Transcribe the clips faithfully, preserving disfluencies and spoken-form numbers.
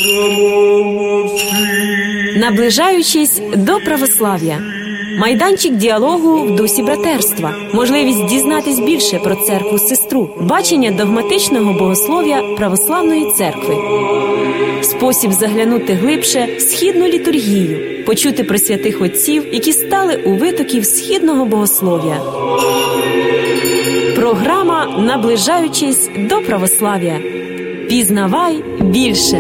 Наближаючись до православ'я. Майданчик діалогу в дусі братерства. Можливість дізнатись більше про церкву-сестру. Бачення догматичного богослов'я православної церкви. Спосіб заглянути глибше в східну літургію. Почути про святих отців, які стали у витоків східного богослов'я. Програма «Наближаючись до православ'я». Пізнавай більше.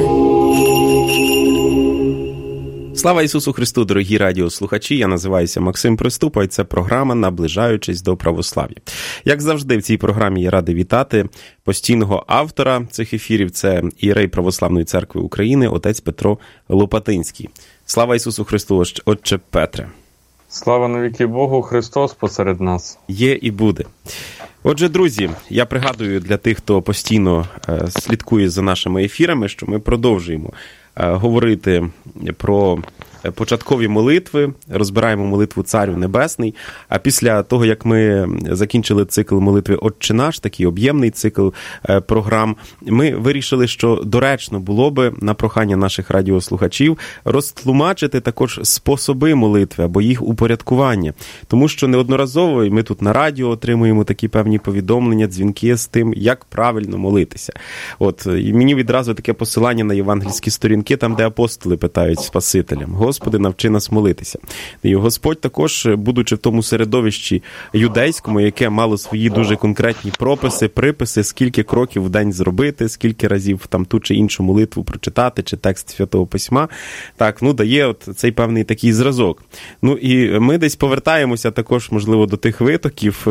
Слава Ісусу Христу, дорогі радіослухачі! Я називаюся Максим Приступа, і це програма «Наближаючись до православ'я». Як завжди, в цій програмі я радий вітати постійного автора цих ефірів. Це ієрей Православної церкви України, отець Петро Лопатинський. Слава Ісусу Христу, отче Петре! Слава навіки Богу, Христос посеред нас. Є і буде. Отже, друзі, я пригадую для тих, хто постійно е, слідкує за нашими ефірами, що ми продовжуємо е, говорити про початкові молитви, розбираємо молитву Царю Небесний, а після того, як ми закінчили цикл молитви «Отче наш», такий об'ємний цикл е, програм, ми вирішили, що доречно було би на прохання наших радіослухачів розтлумачити також способи молитви або їх упорядкування. Тому що неодноразово, і ми тут на радіо отримуємо такі певні повідомлення, дзвінки з тим, як правильно молитися. От, і мені відразу таке посилання на євангельські сторінки, там, де апостоли питають Спасителям: Господи, навчи нас молитися. І Господь також, будучи в тому середовищі юдейському, яке мало свої дуже конкретні прописи, приписи, скільки кроків в день зробити, скільки разів там ту чи іншу молитву прочитати, чи текст Святого Письма, так, ну, дає от цей певний такий зразок. Ну, і ми десь повертаємося також, можливо, до тих витоків,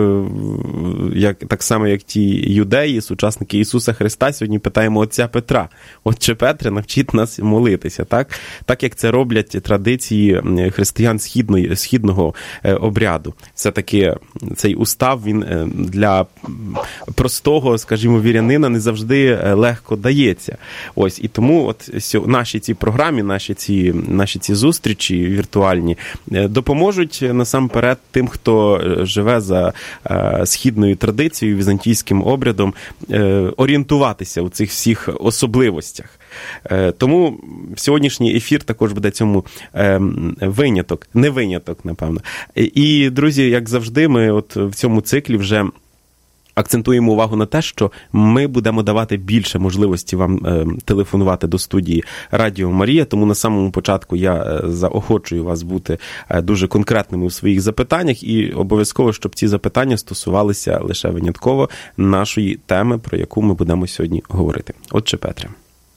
як, так само, як ті юдеї, сучасники Ісуса Христа, сьогодні питаємо отця Петра: Отче Петре, навчіть нас молитися, так? Так, як це роблять традиції християн східної, східного обряду. Все-таки цей устав, він для простого, скажімо, вірянина не завжди легко дається. Ось, і тому от наші ці програми, наші ці, наші ці зустрічі віртуальні допоможуть насамперед тим, хто живе за східною традицією, візантійським обрядом, орієнтуватися у цих всіх особливостях. Тому сьогоднішній ефір також буде цьому виняток, не виняток, напевно. І, друзі, як завжди, ми от в цьому циклі вже акцентуємо увагу на те, що ми будемо давати більше можливості вам е, телефонувати до студії Радіо Марія, тому на самому початку я е, заохочую вас бути е, дуже конкретними у своїх запитаннях, і обов'язково, щоб ці запитання стосувалися лише винятково нашої теми, про яку ми будемо сьогодні говорити. Отче Петре.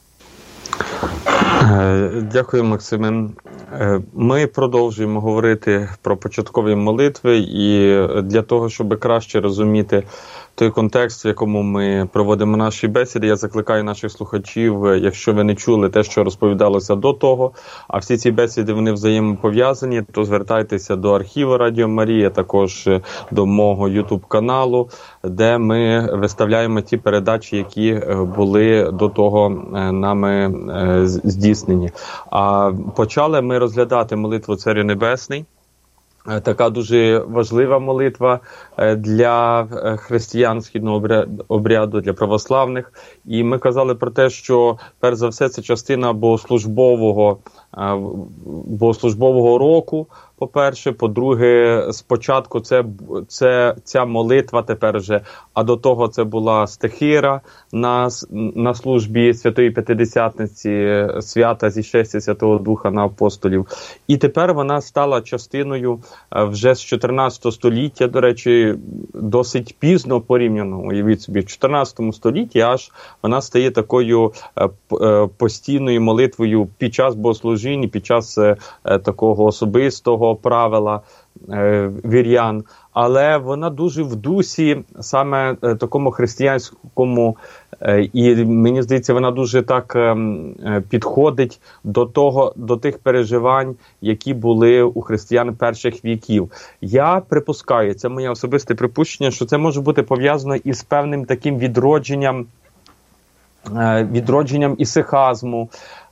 Дякую, Максиме. Ми продовжуємо говорити про початкові молитви, і для того, щоб краще розуміти той контекст, в якому ми проводимо наші бесіди, я закликаю наших слухачів, якщо ви не чули те, що розповідалося до того, а всі ці бесіди, вони взаємопов'язані, то звертайтеся до архіву Радіо Марія, також до мого ютуб-каналу, де ми виставляємо ті передачі, які були до того нами здійснені. А почали ми розглядати молитву Царю Небесний. Така дуже важлива молитва для християн східного обряду, для православних. І ми казали про те, що, перш за все, це частина богослужбового, богослужбового року, по-перше. По-друге, спочатку це, це ця молитва тепер вже, а до того це була стихира на, на службі Святої П'ятидесятниці, свята зішестя Святого Духа на апостолів. І тепер вона стала частиною вже з чотирнадцятого століття, до речі, досить пізно порівняно, уявіть собі, в чотирнадцятому столітті аж вона стає такою постійною молитвою під час богослужінь, під час такого особистого правила е, вірян, але вона дуже в дусі саме е, такому християнському, е, і мені здається, вона дуже так е, підходить до того, до тих переживань, які були у християн перших віків. Я припускаю, це моє особисте припущення, що це може бути пов'язано із певним таким відродженням, е, відродженням ісихазму,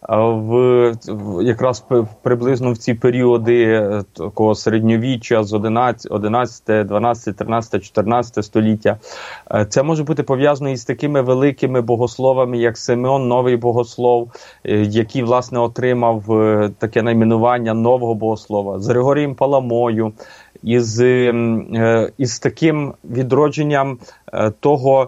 в, в якраз приблизно в ці періоди такого середньовіччя з одинадцяте, дванадцяте, тринадцяте, чотирнадцяте століття. Це може бути пов'язано із такими великими богословами, як Симеон Новий Богослов, який, власне, отримав таке найменування нового богослова, з Григорієм Паламою, із, із таким відродженням того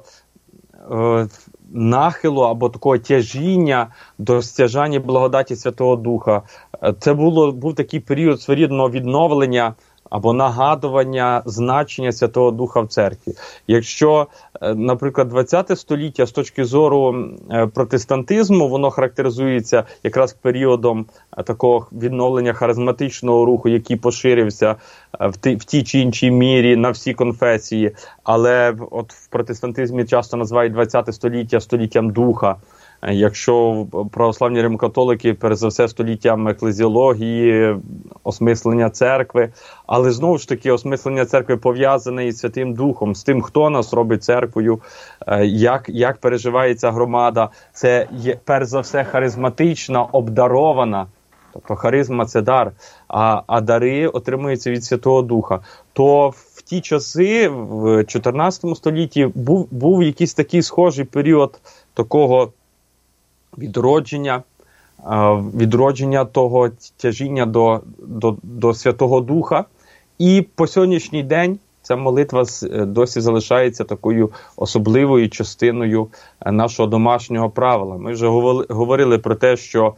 нахилу або такого тяжіння до стяжання благодаті Святого Духа. Це було, був такий період своєрідного відновлення або нагадування значення Святого Духа в церкві. Якщо, наприклад, ХХ століття з точки зору протестантизму, воно характеризується якраз періодом такого відновлення харизматичного руху, який поширився в тій, в тій чи іншій мірі на всі конфесії, але от в протестантизмі часто називають ХХ століття століттям Духа. Якщо православні римокатолики, перш за все, століттям еклезіології, осмислення церкви, але знову ж таки осмислення церкви пов'язане із Святим Духом, з тим, хто нас робить церквою, як, як переживається громада. Це є, перш за все, харизматична, обдарована, тобто харизма – це дар, а, а дари отримуються від Святого Духа. То в ті часи, в чотирнадцятому столітті, був, був якийсь такий схожий період такого відродження, відродження того тяжіння до, до, до Святого Духа. І по сьогоднішній день ця молитва досі залишається такою особливою частиною нашого домашнього правила. Ми вже говорили про те, що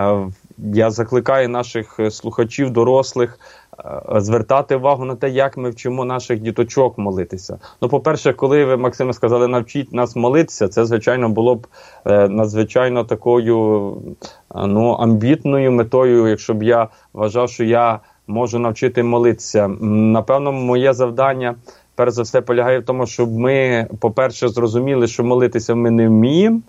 я закликаю наших слухачів, дорослих, звертати увагу на те, як ми вчимо наших діточок молитися. Ну, по-перше, коли ви, Максиме, сказали, навчіть нас молитися, це, звичайно, було б е, надзвичайно такою ну, амбітною метою, якщо б я вважав, що я можу навчити молитися. Напевно, моє завдання, перш за все, полягає в тому, щоб ми, по-перше, зрозуміли, що молитися ми не вміємо,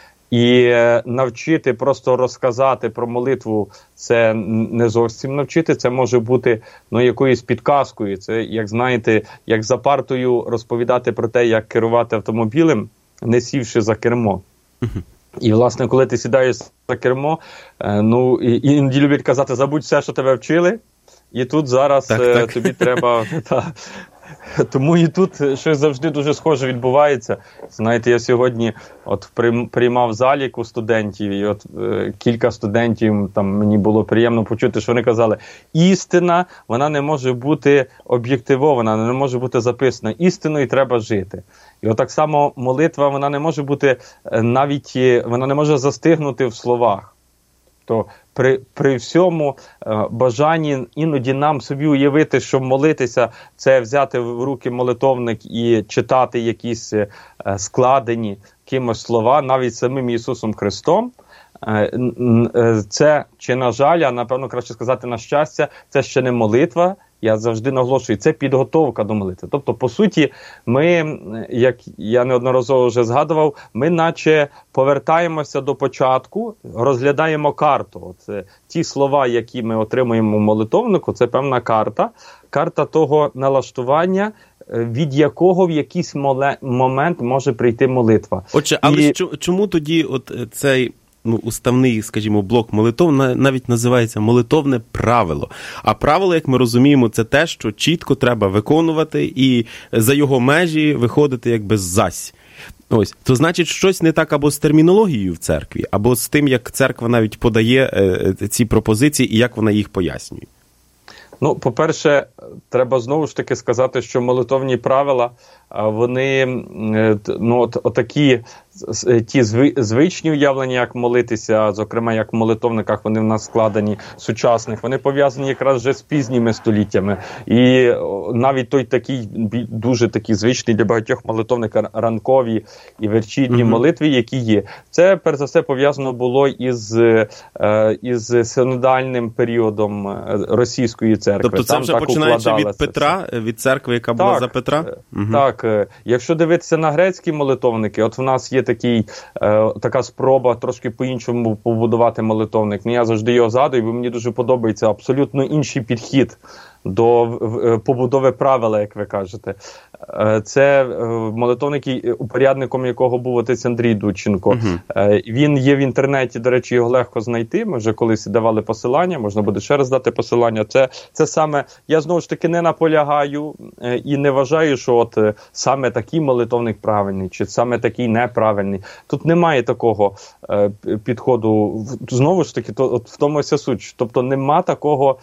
і навчити, просто розказати про молитву, це не зовсім навчити, це може бути ну, якоюсь підказкою. Це, як знаєте, як за партою розповідати про те, як керувати автомобілем, не сівши за кермо. І, власне, коли ти сідаєш за кермо, ну, і, іноді люблять казати, забудь все, що тебе вчили, і тут зараз так, так. тобі треба... Та, тому і тут щось завжди дуже схоже відбувається. Знаєте, я сьогодні от приймав залік у студентів, і от е, кілька студентів, там мені було приємно почути, що вони казали, істина, вона не може бути об'єктивована, не може бути записана. Істиною треба жити. І от так само молитва, вона не може бути навіть, вона не може застигнути в словах. То при, при всьому е, бажанні іноді нам собі уявити, що молитися – це взяти в руки молитовник і читати якісь е, складені кимось слова, навіть самим Ісусом Христом, е, е, це, чи на жаль, а напевно краще сказати на щастя, це ще не молитва. Я завжди наголошую, це підготовка до молитви. Тобто, по суті, ми, як я неодноразово вже згадував, ми наче повертаємося до початку, розглядаємо карту. Це ті слова, які ми отримуємо в молитовнику, це певна карта. Карта того налаштування, від якого в якийсь момент може прийти молитва. Отже, але І... чому тоді от цей... ну, уставний, скажімо, блок молитов навіть називається молитовне правило. А правило, як ми розуміємо, це те, що чітко треба виконувати і за його межі виходити якби зась. Ось, то значить, щось не так або з термінологією в церкві, або з тим, як церква навіть подає е, ці пропозиції і як вона їх пояснює. Ну, по-перше, треба знову ж таки сказати, що молитовні правила, вони, ну, от, отакі, ті звичні уявлення, як молитися, зокрема, як в молитовниках, вони в нас складені, сучасних, вони пов'язані якраз вже з пізніми століттями. І навіть той такий, дуже такий звичний для багатьох молитовника ранкові і вечірні mm-hmm. молитви, які є. Це, перш за все, пов'язано було із, із синодальним періодом російської церкви. Тобто це Там вже починаючи від Петра, це. від церкви, яка була так, за Петра? Угу. Так. Якщо дивитися на грецькі молитовники, от в нас є такий, е, така спроба трошки по-іншому побудувати молитовник. Ну, я завжди його згадую, бо мені дуже подобається абсолютно інший підхід до побудови правила, як ви кажете. Це молитовник, упорядником якого був отець Андрій Дудченко. Uh-huh. Він є в інтернеті, до речі, його легко знайти. Ми вже колись давали посилання, можна буде ще раз дати посилання. Це, це саме, я знову ж таки не наполягаю і не вважаю, що от саме такий молитовник правильний, чи саме такий неправильний. Тут немає такого підходу. Знову ж таки, то, от в тому вся суть. Тобто нема такого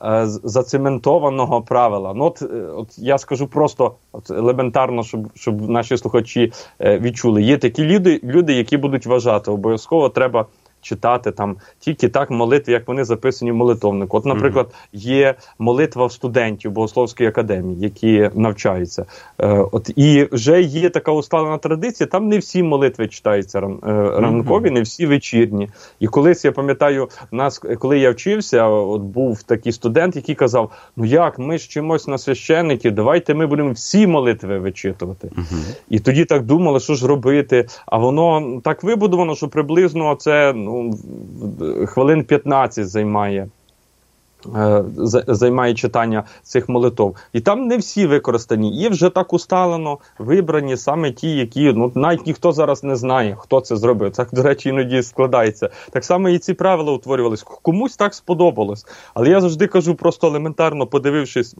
зацементованого правила. Ну, от, от я скажу просто от елементарно, щоб, щоб наші слухачі е, відчули. Є такі люди, люди, які будуть вважати, обов'язково треба читати там тільки так молитви, як вони записані в молитовнику. От, наприклад, є молитва в студентів Богословської академії, які навчаються. Е, от, і вже є така усталена традиція, там не всі молитви читаються ран, е, ранкові, не всі вечірні. І колись, я пам'ятаю, нас, коли я вчився, от був такий студент, який казав, ну як, ми ж чимось на священників, давайте ми будемо всі молитви вичитувати. Uh-huh. І тоді так думали, що ж робити, а воно так вибудовано, що приблизно це, ну, хвилин п'ятнадцять займає, е, займає читання цих молитов. І там не всі використані. Є вже так усталено вибрані саме ті, які, ну, навіть ніхто зараз не знає, хто це зробив. Так, до речі, іноді складається. Так само і ці правила утворювались. Комусь так сподобалось. Але я завжди кажу, просто елементарно, подивившись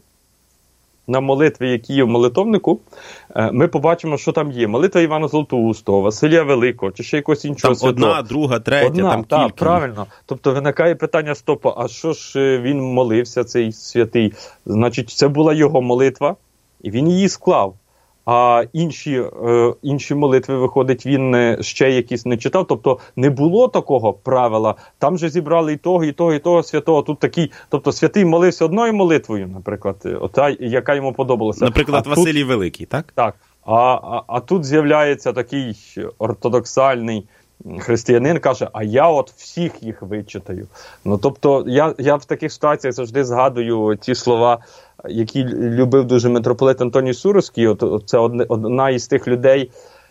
на молитви, які є в молитовнику, ми побачимо, що там є. Молитва Івана Златоустого, Василія Великого, чи ще якогось іншого там святого. Одна, друга, третя, одна, там та, кілька. Правильно. Тобто виникає питання, стоп, а що ж він молився, цей святий? Значить, це була його молитва, і він її склав. А інші, е, інші молитви, виходить, він ще якісь не читав. Тобто не було такого правила. Там же зібрали і того, і того, і того святого. Тут такий, тобто святий молився одною молитвою, наприклад, ота, яка йому подобалася. Наприклад, а Василій тут, Великий, так? Так. А, а, а тут з'являється такий ортодоксальний християнин, каже, а я от всіх їх вичитаю. Ну, тобто, я, я в таких ситуаціях завжди згадую ті слова, які любив дуже митрополит Антоній Суровський. От, от це одна, одна із тих людей,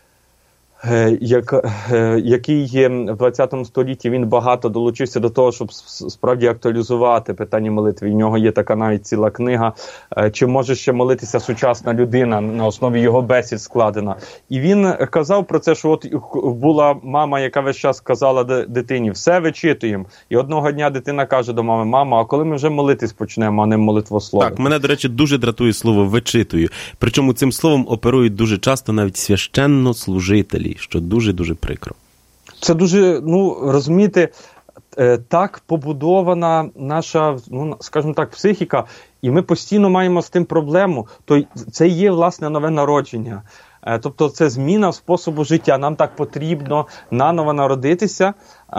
е, як, е, який є в двадцятому столітті, він багато долучився до того, щоб справді актуалізувати питання молитви. І в нього є така навіть ціла книга е, «Чи може ще молитися сучасна людина?» на основі його бесід складена. І він казав про це, що от була мама, яка весь час казала дитині, все вичитуємо. І одного дня дитина каже до мами, мама, а коли ми вже молитись почнемо, а не молитвословити? Так, мене, до речі, дуже дратує слово «вичитую». Причому цим словом оперують дуже часто навіть священнослужителі, що дуже-дуже прикро. Це дуже, ну, розумієте, так побудована наша, ну, скажімо так, психіка, і ми постійно маємо з тим проблему. То це є, власне, нове народження. Тобто це зміна способу життя. Нам так потрібно наново народитися.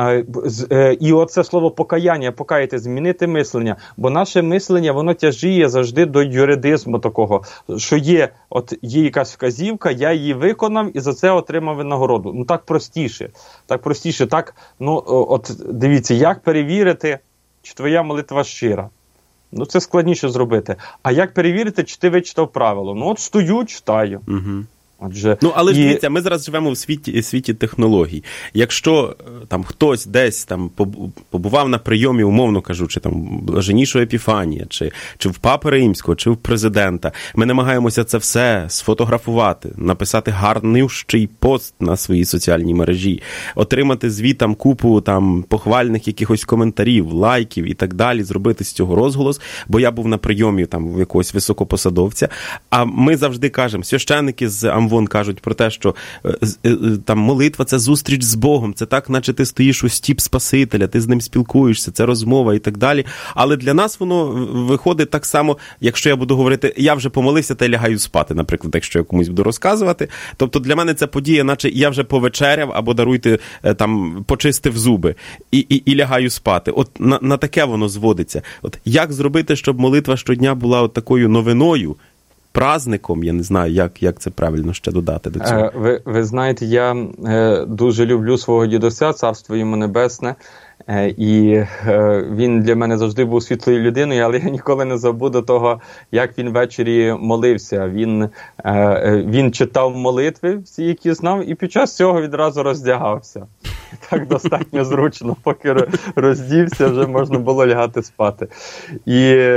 І оце слово покаяння, покаяти, змінити мислення. Бо наше мислення, воно тяжіє завжди до юридизму такого, що є, от є якась вказівка, я її виконав і за це отримав винагороду. Ну так простіше. Так простіше. Так, ну, от дивіться, як перевірити, чи твоя молитва щира? Ну це складніше зробити. А як перевірити, чи ти вичитав правило? Ну от стою, читаю. Угу. Отже, ну, але ж і... дивіться, ми зараз живемо в світі, світі технологій. Якщо там хтось десь там побував на прийомі, умовно кажучи, там Блаженнішого Епіфанія, чи, чи в Папи Римського, чи в президента, ми намагаємося це все сфотографувати, написати гарнющий пост на своїй соціальній мережі, отримати звітам купу там похвальних якихось коментарів, лайків і так далі, зробити з цього розголос, бо я був на прийомі там в якогось високопосадовця, а ми завжди кажемо, священники з Амвон кажуть про те, що там молитва – це зустріч з Богом, це так, наче ти стоїш у стіп Спасителя, ти з ним спілкуєшся, це розмова і так далі. Але для нас воно виходить так само, якщо я буду говорити, я вже помолився та й лягаю спати, наприклад, якщо я комусь буду розказувати. Тобто для мене це подія, наче я вже повечеряв або, даруйте, там, почистив зуби і, і, і лягаю спати. От на, на таке воно зводиться. От як зробити, щоб молитва щодня була от такою новиною, праздником, я не знаю, як, як це правильно ще додати до цього. Е, ви, ви знаєте, я е, дуже люблю свого дідуся, царство йому небесне, е, і е, він для мене завжди був світлою людиною, але я ніколи не забуду того, як він ввечері молився. Він, е, він читав молитви, всі, які знав, і під час цього відразу роздягався. Так достатньо зручно, поки роздівся, вже можна було лягати спати. І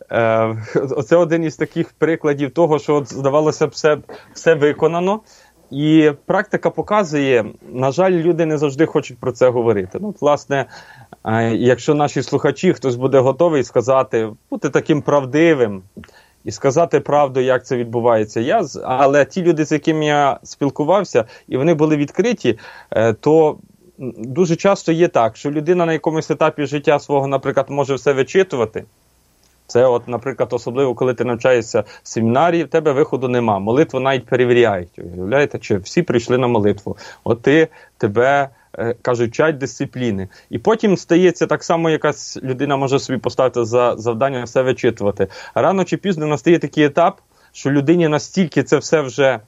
е, оце один із таких прикладів того, що от, здавалося б, все, все виконано. І практика показує, на жаль, люди не завжди хочуть про це говорити. Ну, власне, е, якщо наші слухачі, хтось буде готовий сказати, бути таким правдивим, і сказати правду, як це відбувається. Я, але ті люди, з якими я спілкувався, і вони були відкриті, то дуже часто є так, що людина на якомусь етапі життя свого, наприклад, може все вичитувати. Це, от, наприклад, особливо, коли ти навчаєшся в семінарії, в тебе виходу нема. Молитву навіть перевіряють. Уявляєте, чи всі прийшли на молитву. От ти, тебе, кажуть, вчать дисципліни. І потім стається так само, якась людина може собі поставити за завдання все вичитувати. А рано чи пізно настає такий етап, що людині настільки це все вже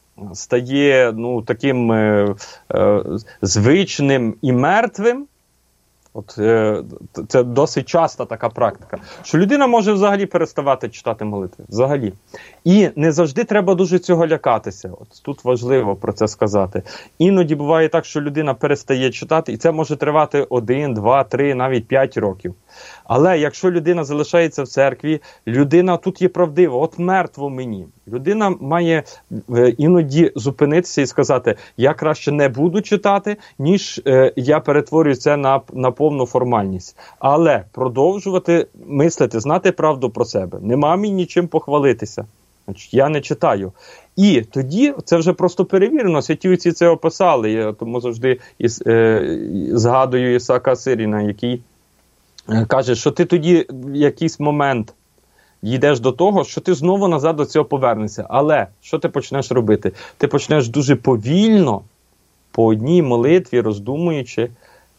стає, ну, таким е, е, звичним і мертвим. От, е, це досить часта така практика, що людина може взагалі переставати читати молитви. Взагалі. І не завжди треба дуже цього лякатися. От тут важливо про це сказати. Іноді буває так, що людина перестає читати, і це може тривати один, два, три, навіть п'ять років. Але якщо людина залишається в церкві, людина тут є правдива, от мертво мені. Людина має е, іноді зупинитися і сказати, я краще не буду читати, ніж е, я перетворюю це на, на повну формальність. Але продовжувати мислити, знати правду про себе. Нема мені нічим похвалитися. Значить, я не читаю. І тоді це вже просто перевірено, святі отці це описали. Я тому завжди із, е, згадую Ісаака Сиріна, який каже, що ти тоді в якийсь момент йдеш до того, що ти знову назад до цього повернешся. Але що ти почнеш робити? Ти почнеш дуже повільно, по одній молитві, роздумуючи,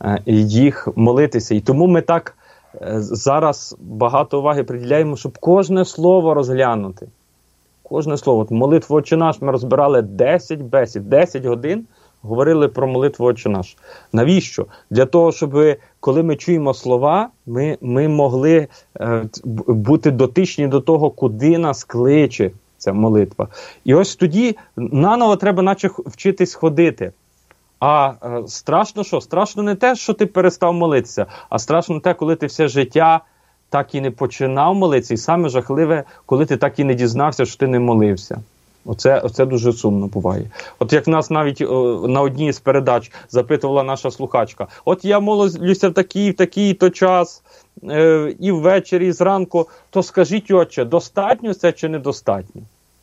їх молитися. І тому ми так зараз багато уваги приділяємо, щоб кожне слово розглянути. Кожне слово. От молитву «Отче наш» ми розбирали десять бесід, десять годин. Говорили про молитву «Отче наш». Навіщо? Для того, щоб, коли ми чуємо слова, ми, ми могли е, бути дотичні до того, куди нас кличе ця молитва. І ось тоді наново треба наче вчитись ходити. А е, страшно що? Страшно не те, що ти перестав молитися, а страшно те, коли ти все життя так і не починав молитися. І саме жахливе, коли ти так і не дізнався, що ти не молився. Оце, оце дуже сумно буває. От як нас навіть о, на одній з передач запитувала наша слухачка, от я молюся в такий, в такий-то час, е, і ввечері, і зранку, то скажіть, отче, достатньо це чи недостатньо?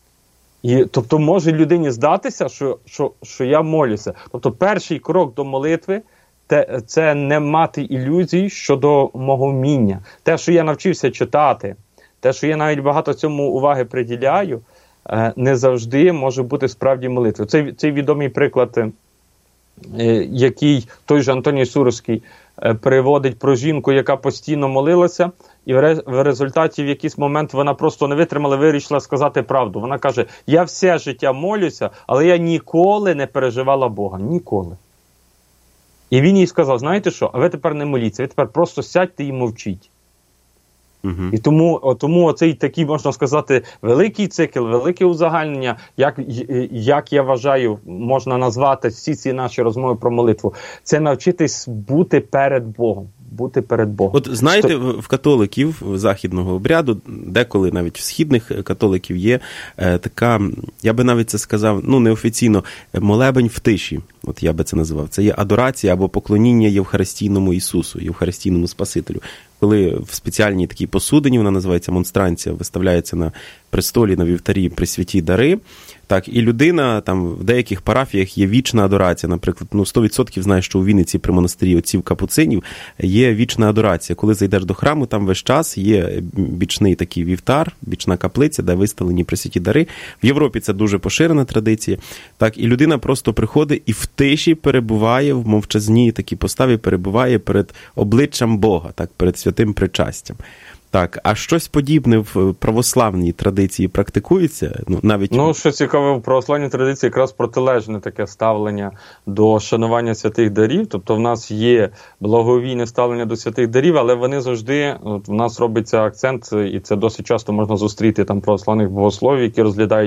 І, тобто може людині здатися, що, що, що я молюся. Тобто перший крок до молитви те, – це не мати ілюзій щодо мого вміння. Те, що я навчився читати, те, що я навіть багато цьому уваги приділяю, не завжди може бути справді молитвою. Цей, цей відомий приклад, який той же Антоній Суровський приводить про жінку, яка постійно молилася, і в результаті в якийсь момент вона просто не витримала, вирішила сказати правду. Вона каже, я все життя молюся, але я ніколи не переживала Бога. Ніколи. І він їй сказав, знаєте що, а ви тепер не моліться, ви тепер просто сядьте і мовчіть. Uh-huh. І тому, тому оцей такий, можна сказати, великий цикл, велике узагальнення, як, як я вважаю, можна назвати всі ці наші розмови про молитву, це навчитись бути перед Богом. Бути перед Богом. От знаєте, Що... в католиків західного обряду, деколи навіть в східних католиків є е, така, я би навіть це сказав, ну неофіційно, молебень в тиші, от я би це називав. Це є адорація або поклоніння Євхаристійному Ісусу, Євхаристійному Спасителю. Коли в спеціальній такій посудині, вона називається монстранція, виставляється на престолі, на вівтарі пресвяті дари, так, і людина, там, в деяких парафіях є вічна адорація, наприклад, ну, сто відсотків знаю, що у Вінниці при монастирі отців Капуцинів є вічна адорація. Коли зайдеш до храму, там весь час є бічний такий вівтар, бічна каплиця, де виставлені пресвяті дари. В Європі це дуже поширена традиція. Так, і людина просто приходить і в тиші перебуває, в мовчазній такій поставі перебуває перед обличчям Бога, так, перед святим причастям. Так, а щось подібне в православній традиції практикується? Ну, навіть... ну що цікаво, в православній традиції якраз протилежне таке ставлення до шанування святих дарів. Тобто в нас є благовійне ставлення до святих дарів, але вони завжди, от, в нас робиться акцент, і це досить часто можна зустріти там православних богословів, які розглядають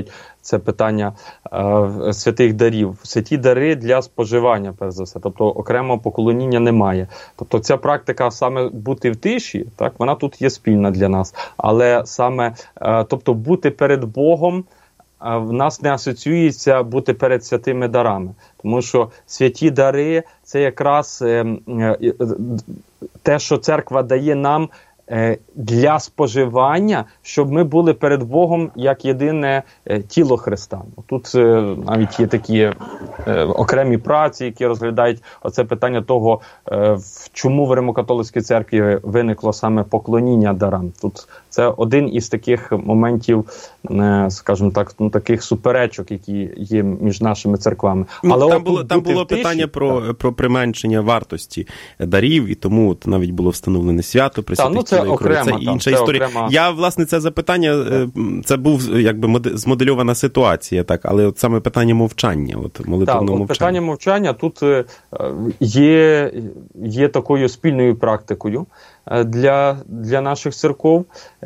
це питання е, святих дарів. Святі дари для споживання, перш за все. Тобто окремого поклоніння немає. Тобто ця практика саме бути в тиші, так, вона тут є спільна для нас. Але саме, е, тобто бути перед Богом, в нас не асоціюється бути перед святими дарами. Тому що святі дари – це якраз е, е, те, що церква дає нам для споживання, щоб ми були перед Богом як єдине тіло Христа. Тут навіть є такі окремі праці, які розглядають оце питання того, чому в Римо-католицькій церкві виникло саме поклоніння дарам. Тут це один із таких моментів, скажімо так, ну, таких суперечок, які є між нашими церквами. Ну, Але там було, там було тиші, питання про, про применшення вартості дарів, і тому от навіть було встановлене свято при святих тілах. Це окрема, це інша там, історія. Це окрема... Я, власне, це запитання, це був якби змодельована ситуація, так, але от саме питання мовчання, от молитовного мовчання. Так, питання мовчання тут є, є такою спільною практикою для, для наших церков.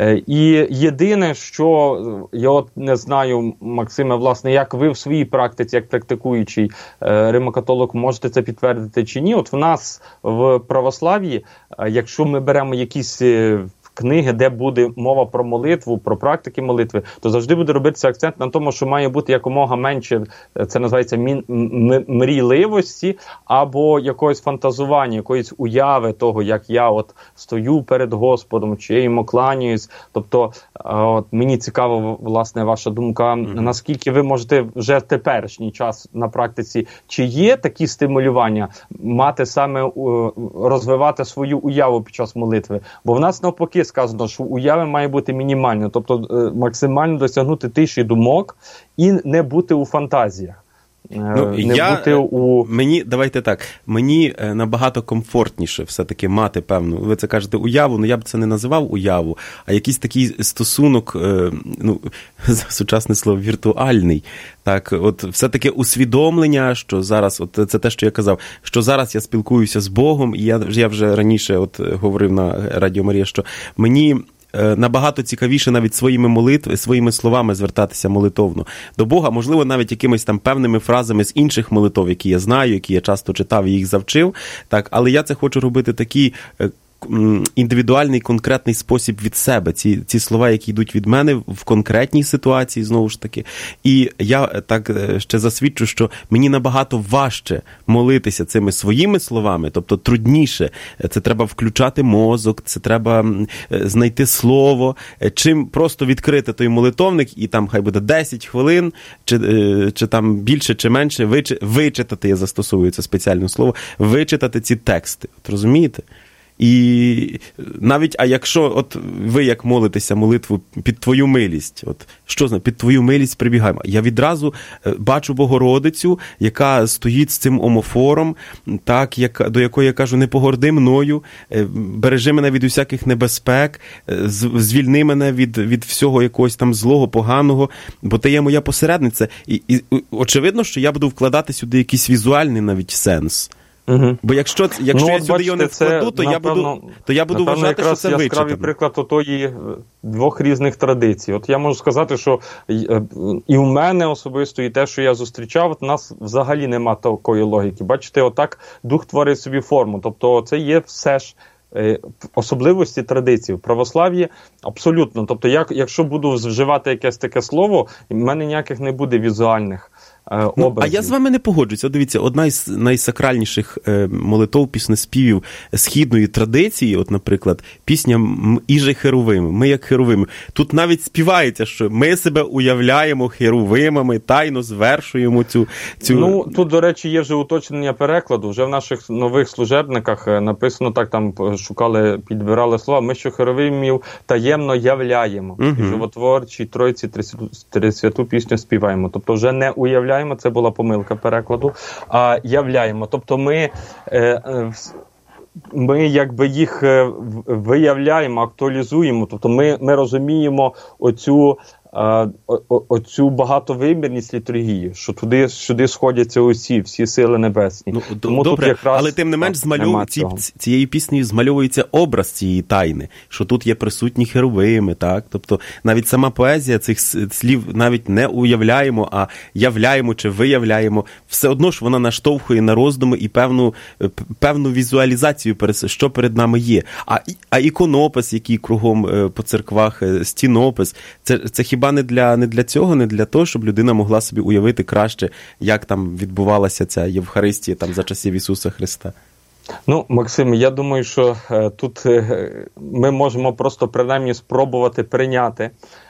І єдине, що я от не знаю, Максиме, власне, як ви в своїй практиці, як практикуючий римо-католик, можете це підтвердити чи ні. От в нас в православ'ї, якщо ми беремо якісь книги, де буде мова про молитву, про практики молитви, то завжди буде робитися акцент на тому, що має бути якомога менше, це називається мін, м, мрійливості, або якогось фантазування, якоїсь уяви того, як я от стою перед Господом, чи я йому кланяюсь. Тобто, от, мені цікаво, власне, ваша думка, mm-hmm. наскільки ви можете вже в теперішній час на практиці, чи є такі стимулювання мати саме, розвивати свою уяву під час молитви? Бо в нас навпаки сказано, що уяви має бути мінімально, тобто максимально досягнути тиші думок і не бути у фантазіях. Ну, не я, бути у... Мені, давайте так, мені набагато комфортніше все-таки мати певну, ви це кажете, уяву, ну я б це не називав уяву, а якийсь такий стосунок, ну, сучасне слово, віртуальний, так, от все-таки усвідомлення, що зараз, от це те, що я казав, що зараз я спілкуюся з Богом, і я, я вже раніше от говорив на Радіо Марія, що мені набагато цікавіше навіть своїми молитвами, своїми словами звертатися молитовно до Бога, можливо, навіть якимись там певними фразами з інших молитов, які я знаю, які я часто читав і їх завчив, так, але я це хочу робити такий індивідуальний, конкретний спосіб від себе. Ці, ці слова, які йдуть від мене в конкретній ситуації, знову ж таки. І я так ще засвідчу, що мені набагато важче молитися цими своїми словами, тобто трудніше. Це треба включати мозок, це треба знайти слово, чим просто відкрити той молитовник і там хай буде десять хвилин, чи, чи там більше, чи менше, вичитати, я застосовую це спеціальне слово, вичитати ці тексти. От розумієте? І навіть, а якщо от ви як молитеся молитву під твою милість, от що знає, під твою милість прибігаємо, я відразу бачу Богородицю, яка стоїть з цим омофором, так, як, до якої я кажу, не погорди мною, бережи мене від усяких небезпек, звільни мене від, від всього якогось там злого, поганого, бо ти є моя посередниця. І, і очевидно, що я буду вкладати сюди якийсь візуальний навіть сенс. Угу. Бо якщо, якщо ну, я сюди його не вкладу, то, напевно, я буду, то я буду вважати, що це вичитано. Це яскравий приклад отої двох різних традицій. От я можу сказати, що і в мене особисто, і те, що я зустрічав, у нас взагалі нема такої логіки. Бачите, отак Дух творить собі форму. Тобто це є все ж особливості традицій. В православ'ї абсолютно. Тобто я, якщо буду вживати якесь таке слово, в мене ніяких не буде візуальних Ну, а я з вами не погоджуюся. Дивіться, одна із найсакральніших е, молитов, піснеспівів східної традиції, от, наприклад, пісня «Іже херувими», «Ми як херувими». Тут навіть співається, що ми себе уявляємо херувимами, тайно звершуємо цю... цю... Ну, тут, до речі, є вже уточнення перекладу. Вже в наших нових служебниках написано так, там шукали, підбирали слова, ми що херувимів таємно являємо. Угу. І животворчій Тройці Трисвяту пісню співаємо. Тобто вже не уявляємо, це була помилка перекладу, а являємо. Тобто ми, ми якби їх виявляємо, актуалізуємо, тобто ми, ми розуміємо оцю а, о, оцю багатовимірність літургії, що туди сюди сходяться усі, всі сили небесні. Ну, Тому добре, якраз, але тим не менш змальовує, ці, цією піснею змальовується образ цієї тайни, що тут є присутні херувими, так? Тобто навіть сама поезія цих слів навіть не уявляємо, а являємо чи виявляємо. Все одно ж вона наштовхує на роздуми і певну, певну візуалізацію, що перед нами є. А, а іконопис, який кругом по церквах, стінопис, це, це хіба не для, не для цього, не для того, щоб людина могла собі уявити краще, як там відбувалася ця Євхаристія там за часів Ісуса Христа? Ну, Максим, я думаю, що е, тут е, ми можемо просто принаймні спробувати прийняти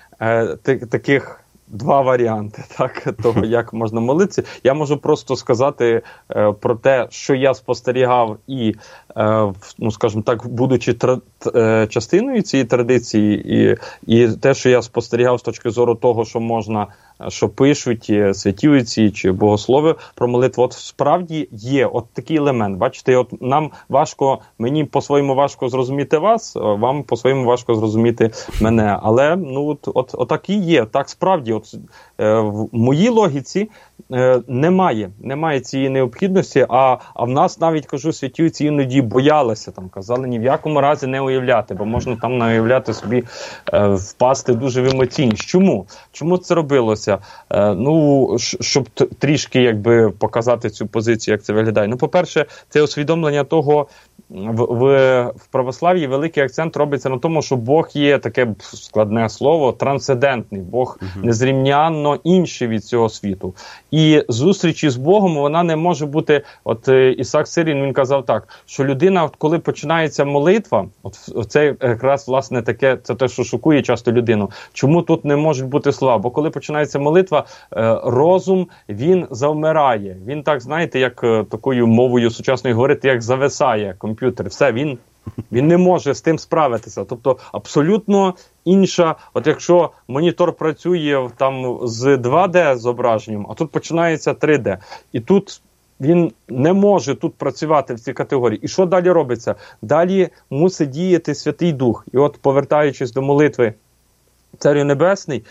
е, таких два варіанти, так, того, як можна молитися. Я можу просто сказати е, про те, що я спостерігав і, е, ну, скажімо так, будучи тр... е, частиною цієї традиції, і, і те, що я спостерігав з точки зору того, що можна, що пишуть святі отці чи богослови про молитву, от справді є от такий елемент. Бачите, от нам важко, мені по-своєму важко зрозуміти вас, вам по-своєму важко зрозуміти мене. Але, ну, от, от, от так і є, так справді. От, е, в моїй логіці е, немає, немає цієї необхідності, а, а в нас навіть, кажу, святі отці іноді боялися, там, казали, ні в якому разі не уявляти, бо можна там не уявляти собі, е, впасти дуже в емоційність. Чому? Чому це робилося? Е, ну, щоб трішки, якби, показати цю позицію, як це виглядає. Ну, по-перше, це усвідомлення того, В, в, в православ'ї великий акцент робиться на тому, що Бог є, таке складне слово, трансцендентний. Бог uh-huh. незрівнянно інший від цього світу. І зустрічі з Богом, вона не може бути, от Ісаак Сирин, він казав так, що людина, от коли починається молитва, от це якраз, власне, таке, це те, що шокує часто людину. Чому тут не можуть бути слова? Бо коли починається молитва, розум, він завмирає. Він так, знаєте, як такою мовою сучасною говорити, як зависає комп'ютер. Все, він, він не може з тим справитися. Тобто абсолютно інша, от якщо монітор працює там з два де зображенням, а тут починається три де. І тут він не може тут працювати в цій категорії. І що далі робиться? Далі мусить діяти Святий Дух. І от, повертаючись до молитви Царю Небесний,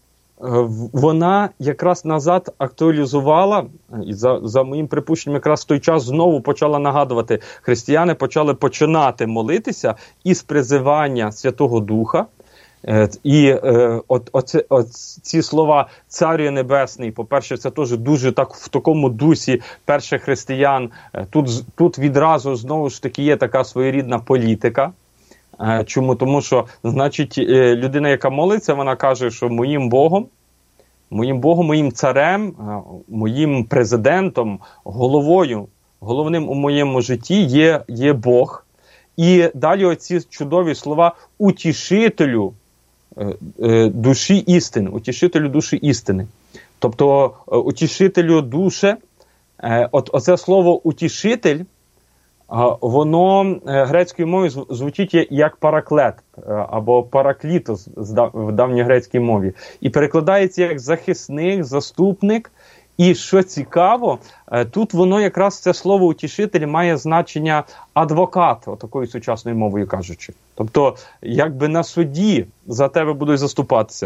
вона якраз назад актуалізувала, і за, за моїм припущенням, якраз в той час знову почала нагадувати, християни почали починати молитися із призивання Святого Духа. І е, от, оце, от ці слова «Царю Небесний», по-перше, це теж дуже так в такому дусі перших християн. Тут, тут відразу знову ж таки є така своєрідна політика. Чому? Тому що, значить, людина, яка молиться, вона каже, що моїм Богом, моїм Богом, моїм царем, моїм президентом, головою, головним у моєму житті є, є Бог. І далі оці чудові слова «утішителю душі істини», «утішителю душі істини». Тобто, «утішителю душе», от, оце слово «утішитель», воно грецькою мовою звучить як параклет або параклітос в давньогрецькій мові. І перекладається як захисник, заступник. І що цікаво, тут воно якраз це слово «утішитель» має значення адвокат, такою сучасною мовою кажучи. Тобто, якби на суді за тебе будуть заступатися.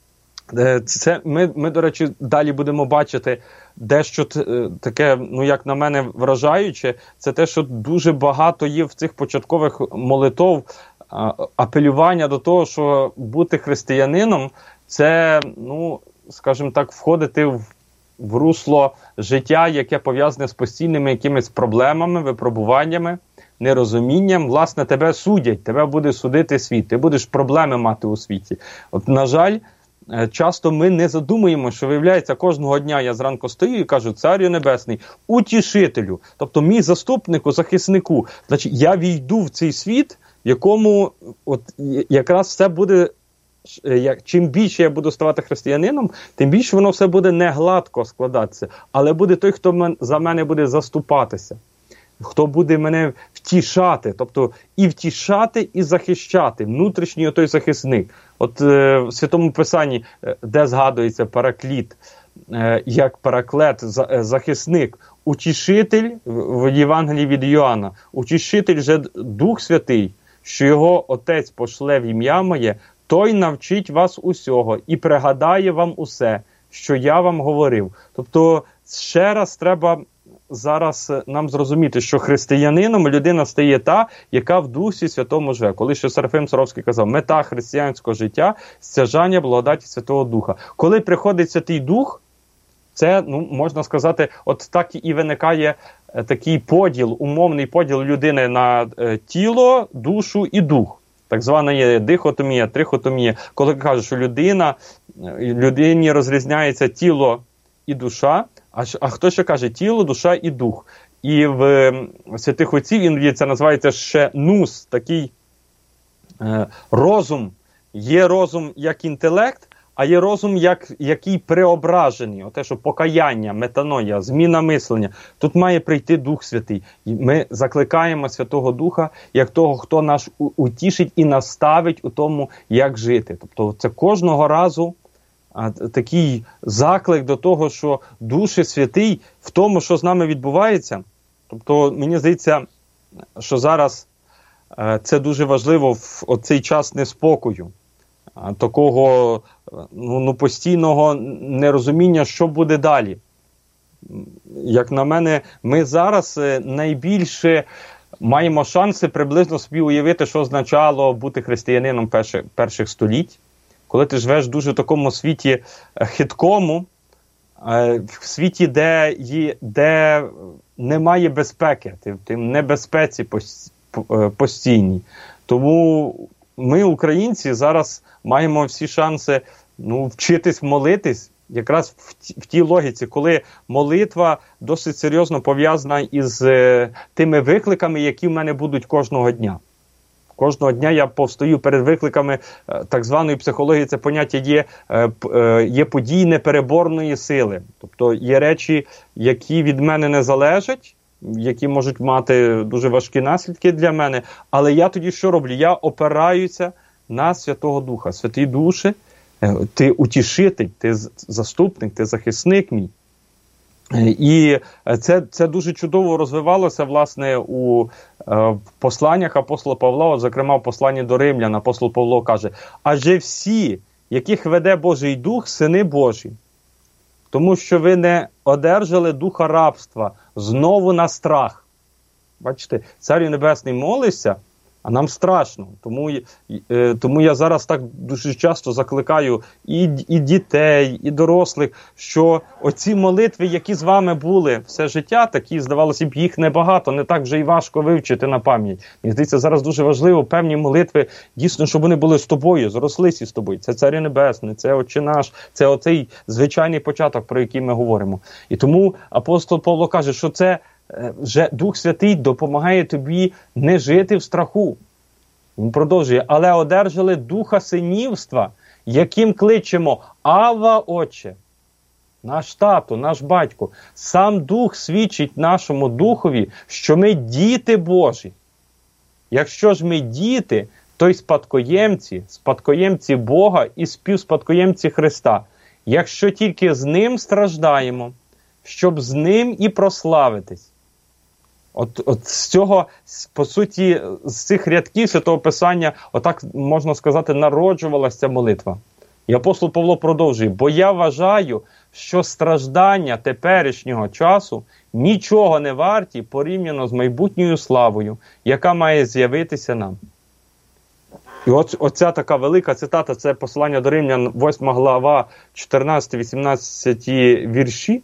Це ми, ми, до речі, далі будемо бачити дещо таке, ну, як на мене, вражаюче. Це те, що дуже багато є в цих початкових молитов апелювання до того, що бути християнином – це, ну, скажімо так, входити в, в русло життя, яке пов'язане з постійними якимись проблемами, випробуваннями, нерозумінням. Власне, тебе судять, тебе буде судити світ, ти будеш проблеми мати у світі. От, на жаль, часто ми не задумуємо, що, виявляється, кожного дня я зранку стою і кажу: «Царю Небесний, утішителю», тобто мій заступнику, захиснику. Значить, я війду в цей світ, в якому от якраз все буде, як, чим більше я буду ставати християнином, тим більше воно все буде не гладко складатися, але буде той, хто мен, за мене буде заступатися, хто буде мене втішати, тобто і втішати, і захищати, внутрішній отой захисник. От е, в Святому Писанні, е, де згадується паракліт, е, як параклет, за, е, захисник, утішитель в Євангелії від Йоанна, утішитель же Дух Святий, що його Отець пошле в ім'я моє, той навчить вас усього і пригадає вам усе, що я вам говорив. Тобто, ще раз треба зараз нам зрозуміти, що християнином людина стає та, яка в Дусі Святому живе. Коли ще Серафим Саровський казав, мета християнського життя – стяжання благодаті Святого Духа. Коли приходить Святий Дух, це, ну, можна сказати, от так і виникає такий поділ, умовний поділ людини на тіло, душу і дух. Так звана є дихотомія, трихотомія. Коли кажуть, що людина, людині розрізняється тіло і душа, а, а хто ще каже тіло, душа і дух. І в святих отців іноді це називається ще нус, такий е, розум. Є розум як інтелект, а є розум, як, який преображений. Оте, що покаяння, метаноя, зміна мислення. Тут має прийти Дух Святий. І ми закликаємо Святого Духа, як того, хто нас утішить і наставить у тому, як жити. Тобто це кожного разу а, такий заклик до того, що Душе Святий в тому, що з нами відбувається. Тобто, мені здається, що зараз е, це дуже важливо в оцей час неспокою. Такого ну, ну, постійного нерозуміння, що буде далі. Як на мене, ми зараз найбільше маємо шанси приблизно собі уявити, що означало бути християнином перших, перших століть. Коли ти живеш в дуже такому світі хиткому, в світі, де, є, де немає безпеки, ти, ти в небезпеці постійній. Тому ми, українці, зараз маємо всі шанси ну, вчитись молитись, якраз в, ті, в тій логіці, коли молитва досить серйозно пов'язана із е, тими викликами, які в мене будуть кожного дня. Кожного дня я повстаю перед викликами е, так званої психології, це поняття є, е, е, є події непереборної сили. Тобто є речі, які від мене не залежать, які можуть мати дуже важкі наслідки для мене, але я тоді що роблю? Я опираюся на Святого Духа. Святий Душе, ти утішитель, ти заступник, ти захисник мій. І це, це дуже чудово розвивалося, власне, у е, посланнях апостола Павла, от, зокрема, в посланні до Римлян апостол Павло каже, «Адже всі, яких веде Божий Дух, сини Божі, тому що ви не одержали духа рабства знову на страх». Бачите, Царю Небесний молишся, а нам страшно. Тому, е, тому я зараз так дуже часто закликаю і, і дітей, і дорослих, що оці молитви, які з вами були все життя, такі, здавалося б, їх небагато, не так вже й важко вивчити на пам'ять. Мені здається, зараз дуже важливо певні молитви, дійсно, щоб вони були з тобою, зрослися з тобою. Це Царю Небесний, це Отче наш, це оцей звичайний початок, про який ми говоримо. І тому апостол Павло каже, що це вже Дух Святий допомагає тобі не жити в страху. Він продовжує, але одержали Духа синівства, яким кличемо «Авва, Отче». Наш тато, наш батько. Сам Дух свідчить нашому Духові, що ми діти Божі. Якщо ж ми діти, то й спадкоємці, спадкоємці Бога і співспадкоємці Христа. Якщо тільки з Ним страждаємо, щоб з Ним і прославитись. От, от з цього, по суті, з цих рядків Святого Писання, отак, можна сказати, народжувалася ця молитва. І апостол Павло продовжує, бо я вважаю, що страждання теперішнього часу нічого не варті порівняно з майбутньою славою, яка має з'явитися нам. І от, оця така велика цитата, це послання до Римлян, восьма глава, чотирнадцять-вісімнадцять вірші.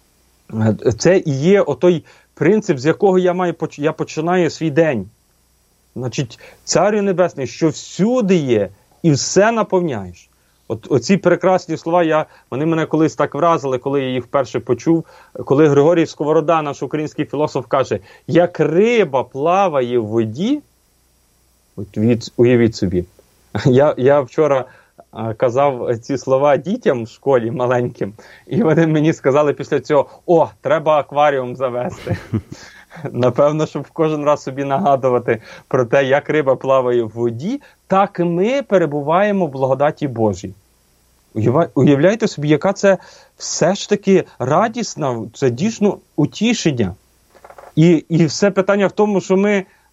Це і є отой принцип, з якого я маю я починаю свій день. Значить, Царю Небесний, що всюди є і все наповняєш. От оці прекрасні слова, я, вони мене колись так вразили, коли я їх вперше почув, коли Григорій Сковорода, наш український філософ, каже, як риба плаває в воді, от від, уявіть собі, я, я вчора казав ці слова дітям в школі маленьким, і вони мені сказали після цього, о, треба акваріум завести. Напевно, щоб кожен раз собі нагадувати про те, як риба плаває в воді, так ми перебуваємо в благодаті Божій. Уявляєте собі, яка це все ж таки радісна, це дійсно утішення. І, і все питання в тому, що ми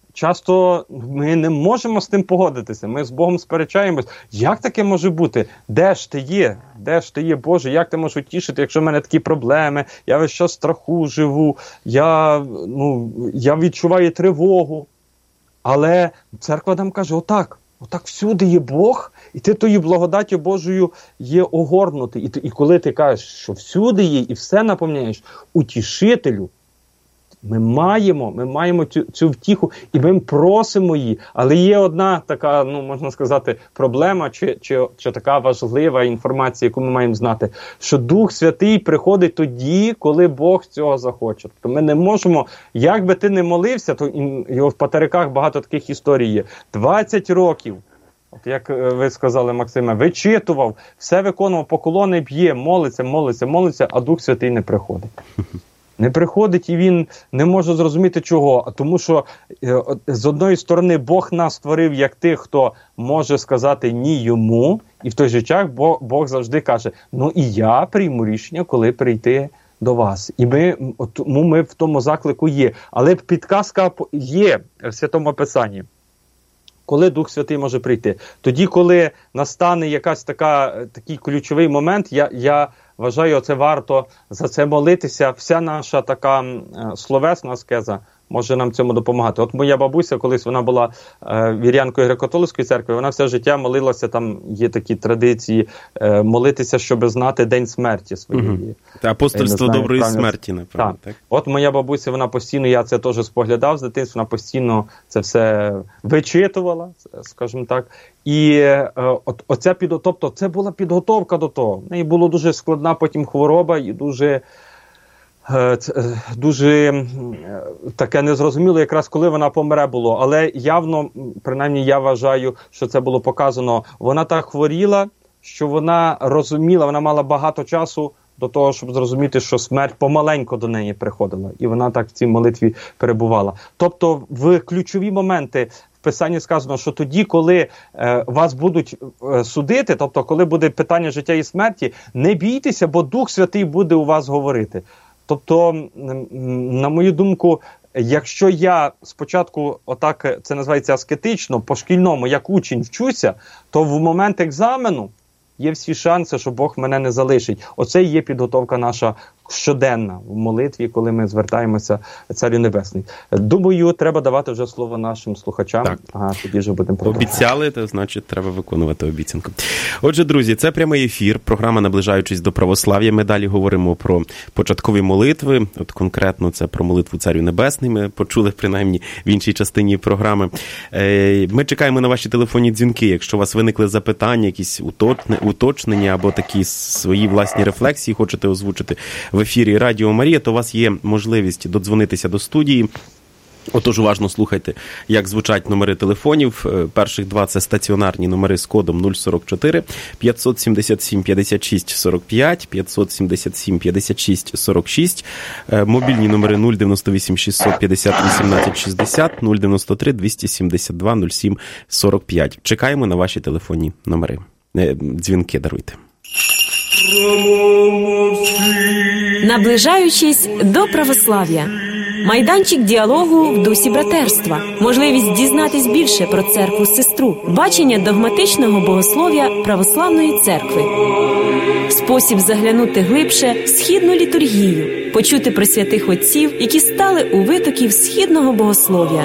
часто ми не можемо з тим погодитися. Ми з Богом сперечаємось. Як таке може бути? Де ж ти є? Де ж ти є, Боже? Як ти можеш утішити, якщо в мене такі проблеми? Я весь час в страху живу, я, ну, я відчуваю тривогу. Але церква нам каже, отак, отак всюди є Бог, і ти тою благодаттю Божою є огорнутий. І, і коли ти кажеш, що всюди є, і все наповняєш, утішителю, Ми маємо, ми маємо цю, цю втіху, і ми просимо її. Але є одна така, ну, можна сказати, проблема, чи, чи, чи така важлива інформація, яку ми маємо знати, що Дух Святий приходить тоді, коли Бог цього захоче. Тобто ми не можемо, як би ти не молився, то і в Патериках багато таких історій є. двадцять років, от як ви сказали, Максиме, вичитував, все виконував, поколони б'є, молиться, молиться, молиться, а Дух Святий не приходить. Не приходить, і він не може зрозуміти чого. Тому що, з одної сторони, Бог нас створив як тих, хто може сказати ні йому, і в той же час Бог, Бог завжди каже, ну і я прийму рішення, коли прийти до вас. І ми, тому ми в тому заклику є. Але підказка є в Святому Писанні. Коли Дух Святий може прийти? Тоді, коли настане якась така, такий ключовий момент, я, я вважаю, це варто за це молитися. Вся наша така е, словесна аскеза може нам цьому допомагати. От моя бабуся, колись вона була е, вірянкою греко-католицької церкви, вона все життя молилася, там є такі традиції, е, молитися, щоб знати день смерті своєї. Угу. Апостольство доброї правильно... смерті, напевно. Так. Так. От моя бабуся, вона постійно, я це теж споглядав з дитинства, вона постійно це все вичитувала, скажімо так. І е, от, оця підо... тобто, це була підготовка до того. В неї була дуже складна потім хвороба і дуже... дуже таке незрозуміло, якраз коли вона помре було. Але явно, принаймні я вважаю, що це було показано. Вона так хворіла, що вона розуміла, вона мала багато часу до того, щоб зрозуміти, що смерть помаленько до неї приходила. І вона так в цій молитві перебувала. Тобто в ключові моменти в Писанні сказано, що тоді, коли е, вас будуть е, судити, тобто коли буде питання життя і смерті, не бійтеся, бо Дух Святий буде у вас говорити. Тобто, на мою думку, якщо я спочатку, отак це називається аскетично, по-шкільному, як учень вчуся, то в момент екзамену є всі шанси, що Бог мене не залишить. Оце і є підготовка наша щоденна в молитві, коли ми звертаємося Царю Небесний. Думаю, треба давати вже слово нашим слухачам, так. А тоді вже будемо продовжувати. Обіцяли, то значить треба виконувати обіцянку. Отже, друзі, це прямий ефір, програма «Наближаючись до православ'я». Ми далі говоримо про початкові молитви, от конкретно це про молитву Царю Небесний, ми почули принаймні в іншій частині програми. Ми чекаємо на ваші телефонні дзвінки, якщо у вас виникли запитання, якісь уточнення або такі свої власні рефлексії хочете озвучити в ефірі Радіо Марія, то у вас є можливість додзвонитися до студії. Отож, уважно слухайте, як звучать номери телефонів. Перших два – це стаціонарні номери з кодом нуль сорок чотири п'ятсот сімдесят сім п'ятдесят шість сорок п'ять, п'ятсот сімдесят сім п'ятдесят шість сорок шість, мобільні номери нуль дев'яносто вісім шістсот п'ятдесят вісімнадцять шістдесят, нуль дев'яносто три двісті сімдесят два нуль сім сорок п'ять. Чекаємо на ваші телефонні номери. Дзвінки даруйте. Наближаючись до православ'я. Майданчик діалогу в дусі братерства. Можливість дізнатись більше про церкву-сестру. Бачення догматичного богослов'я православної церкви. Спосіб заглянути глибше в східну літургію. Почути про святих отців, які стали у витоків східного богослов'я.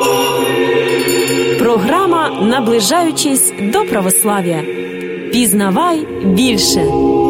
Програма «Наближаючись до православ'я». Пізнавай більше.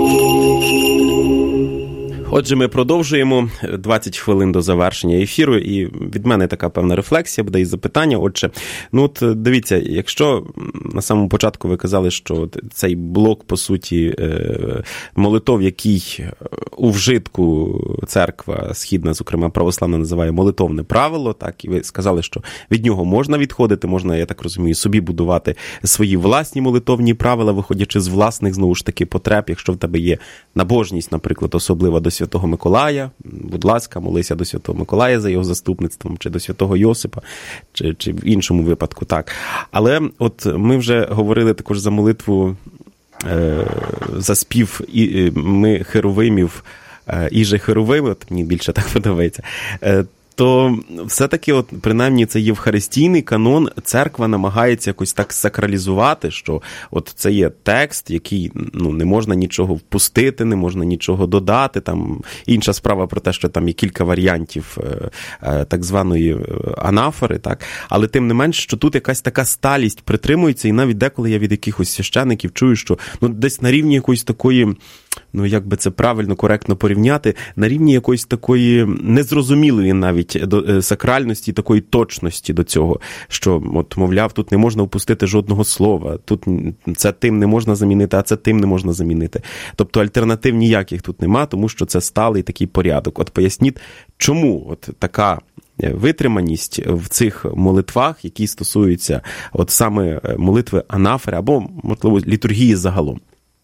Отже, ми продовжуємо двадцять хвилин до завершення ефіру, і від мене така певна рефлексія, буде і запитання. Отже, ну от дивіться, якщо на самому початку ви казали, що цей блок, по суті, молитов, який у вжитку церква східна, зокрема православна, називає молитовне правило, так, і ви сказали, що від нього можна відходити, можна, я так розумію, собі будувати свої власні молитовні правила, виходячи з власних, знову ж таки, потреб, якщо в тебе є набожність, наприклад, особлива до Святого Миколая, будь ласка, молися до Святого Миколая за його заступництвом, чи до Святого Йосипа, чи, чи в іншому випадку, так. Але от ми вже говорили також за молитву, е, за спів і, ми херовимів, е, і же херовими, от мені більше так подобається. Е, то все-таки, от, принаймні, це євхаристійний канон, церква намагається якось так сакралізувати, що от це є текст, який, ну, не можна нічого впустити, не можна нічого додати, там інша справа про те, що там є кілька варіантів е, е, так званої анафори, так, але тим не менш, що тут якась така сталість притримується, і навіть деколи я від якихось священиків чую, що, ну, десь на рівні якоїсь такої, ну, як би це правильно, коректно порівняти, на рівні якоїсь такої незрозумілої навіть до сакральності, такої точності до цього, що, от, мовляв, тут не можна впустити жодного слова, тут це тим не можна замінити, а це тим не можна замінити. Тобто альтернатив ніяких тут нема, тому що це сталий такий порядок. От поясніть, чому от така витриманість в цих молитвах, які стосуються от саме молитви анафори або, можливо, літургії загалом?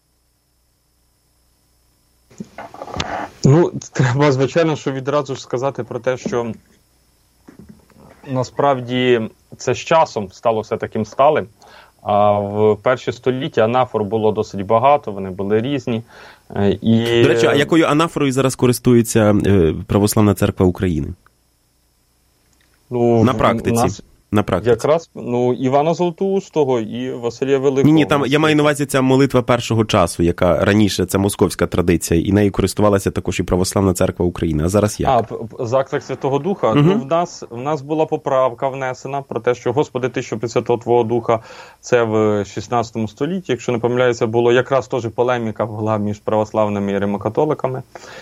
Ну, треба, звичайно, що відразу ж сказати про те, що насправді це з часом стало все таким сталим. А в перші століття анафор було досить багато, вони були різні. І... До речі, а якою анафорою зараз користується Православна Церква України? Ну, на практиці. Нас... На практиці. Якраз, ну, Івана Золотоустого і Василія Великого. Ні, ні, там, я маю на увазі ця молитва першого часу, яка раніше, це московська традиція, і нею користувалася також і Православна Церква України. А зараз як? А, заклик Святого Духа? Угу. Ну, в нас, в нас була поправка внесена про те, що Господи, Ти, що Пресвятого Твого Духа, це в шістнадцятому столітті, якщо не помиляюся, було якраз теж полеміка була між православними і римокатоликами.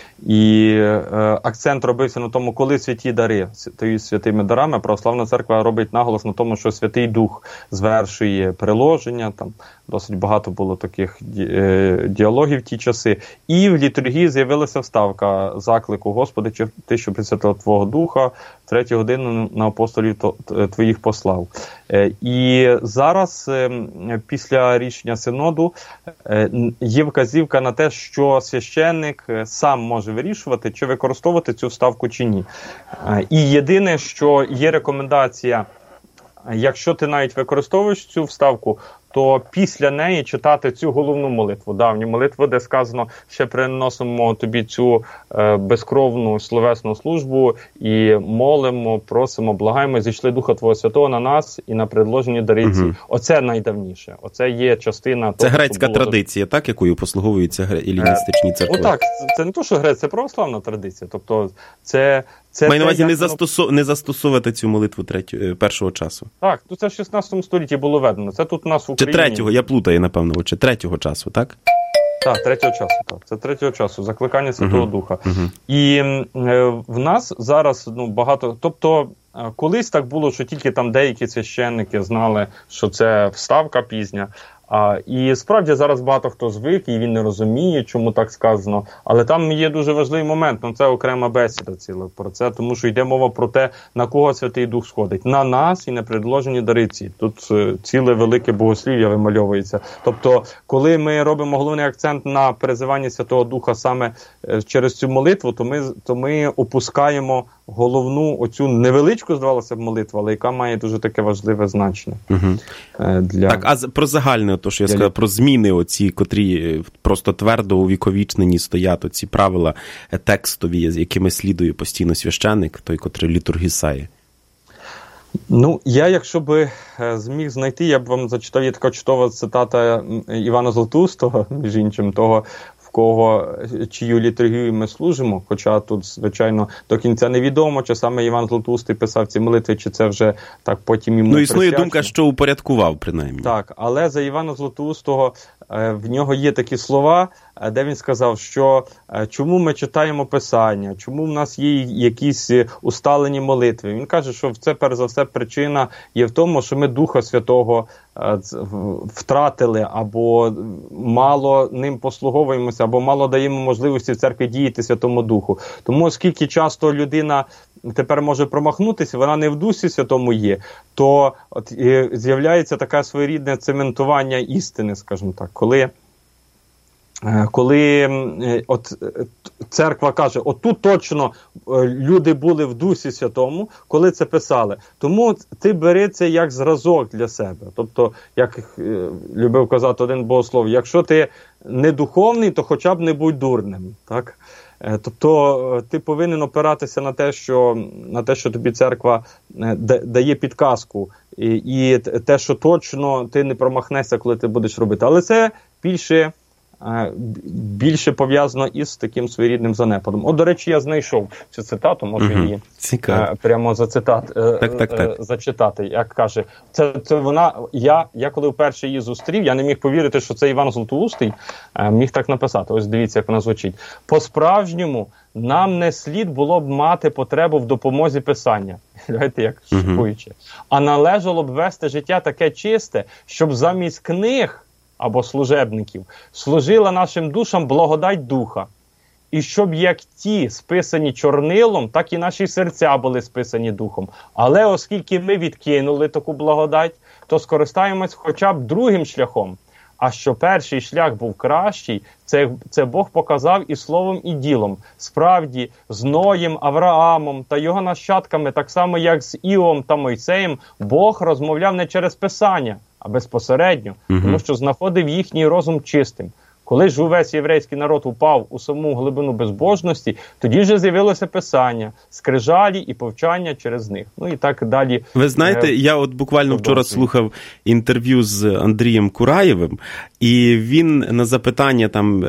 І е, акцент робився на тому, коли святі дари, святими дарами, Православна Церква робить наголос на тому, що Святий Дух звершує приложення, там досить багато було таких ді, е, діалогів в ті часи. І в літургії з'явилася вставка заклику Господи, Ти, що Пресвятого Твого Духа, в третю годину на апостолів Твоїх послав. Е, і зараз, е, після рішення Синоду, е, є вказівка на те, що священник сам може вирішувати, чи використовувати цю вставку, чи ні. Е, і єдине, що є рекомендація, якщо ти навіть використовуєш цю вставку, то після неї читати цю головну молитву, давню молитву, де сказано, ще приносимо тобі цю е, безкровну словесну службу і молимо, просимо, благаємо, зійшли Духа Твого Святого на нас і на предложені дариці. Угу. Оце найдавніше. Оце є частина... Це того, грецька було... традиція, так, якою послуговуються еліністичні церкви? Отак, це, це не то, що грець, це православна традиція. Тобто це... Це маю на увазі не, застосу... не застосовувати цю молитву третю... першого часу. Так, то це в шістнадцятому столітті було введено. Це тут у нас в Україні. Чи третього, я плутаю, напевно, чи третього часу, так? Так, третього часу, так. Це третього часу, закликання Святого uh-huh. Духа. Uh-huh. І е, в нас зараз, ну, багато, тобто, е, колись так було, що тільки там деякі священники знали, що це вставка пізня. А, і справді зараз багато хто звик, і він не розуміє, чому так сказано. Але там є дуже важливий момент, ну це окрема бесіда ціла про це, тому що йде мова про те, на кого Святий Дух сходить. На нас і на предложені дариці. Тут е, ціле велике богослів'я вимальовується. Тобто, коли ми робимо головний акцент на перезиванні Святого Духа саме е, через цю молитву, то ми, то ми опускаємо головну, оцю невеличку, здавалося б, молитву, але яка має дуже таке важливе значення. Угу. Е, для... Так, а про загальне, то, що я сказав, про зміни оці, котрі просто твердо увіковічнені стоять, оці правила текстові, з якими слідує постійно священник, той, котрий літургісає. Ну, я, якщо би зміг знайти, я б вам зачитав, є така чудова цитата Івана Золотоустого, між іншим, того, в кого, чию літургію ми служимо, хоча тут, звичайно, до кінця невідомо, чи саме Іван Золотоустий писав ці молитви, чи це вже так потім йому Ну, існує присвячено. думка, що упорядкував, принаймні. Так, але за Івана Золотоустого в нього є такі слова, де він сказав, що чому ми читаємо Писання, чому в нас є якісь усталені молитви. Він каже, що це, перш за все, причина є в тому, що ми Духа Святого втратили, або мало ним послуговуємося, або мало даємо можливості в церкві діяти Святому Духу. Тому, оскільки часто людина тепер може промахнутися, вона не в Дусі Святому є, то от, з'являється таке своєрідне цементування істини, скажімо так, коли коли от церква каже, отут точно люди були в Дусі Святому, коли це писали. Тому ти бери це як зразок для себе. Тобто, як любив казати один богослов, якщо ти не духовний, то хоча б не будь дурним. Так? Тобто ти повинен опиратися на те, що, на те, що тобі церква дає підказку, і, і те, що точно ти не промахнешся, коли ти будеш робити. Але це більше, більше пов'язано із таким своєрідним занепадом. От, до речі, я знайшов цю цитату, можу угу. її Цікаво. прямо зацитати, так, так, так. зачитати. Як каже, це, це вона, я, я коли вперше її зустрів, я не міг повірити, що це Іван Златоустий міг так написати. Ось дивіться, як вона звучить. По-справжньому нам не слід було б мати потребу в допомозі писання. Знаєте, як шокуюче. Угу. А належало б вести життя таке чисте, щоб замість книг або служебників, служила нашим душам благодать Духа. І щоб як ті списані чорнилом, так і наші серця були списані Духом. Але оскільки ми відкинули таку благодать, то скористаємось хоча б другим шляхом. А що перший шлях був кращий, це, це Бог показав і словом, і ділом. Справді, з Ноєм, Авраамом та його нащадками, так само як з Іовом та Мойсеєм, Бог розмовляв не через Писання, а безпосередньо, угу. тому що знаходив їхній розум чистим. Коли ж увесь єврейський народ упав у саму глибину безбожності, тоді вже з'явилося Писання, скрижалі і повчання через них. Ну і так далі. Ви знаєте, я от буквально вчора слухав інтерв'ю з Андрієм Кураєвим, і він на запитання там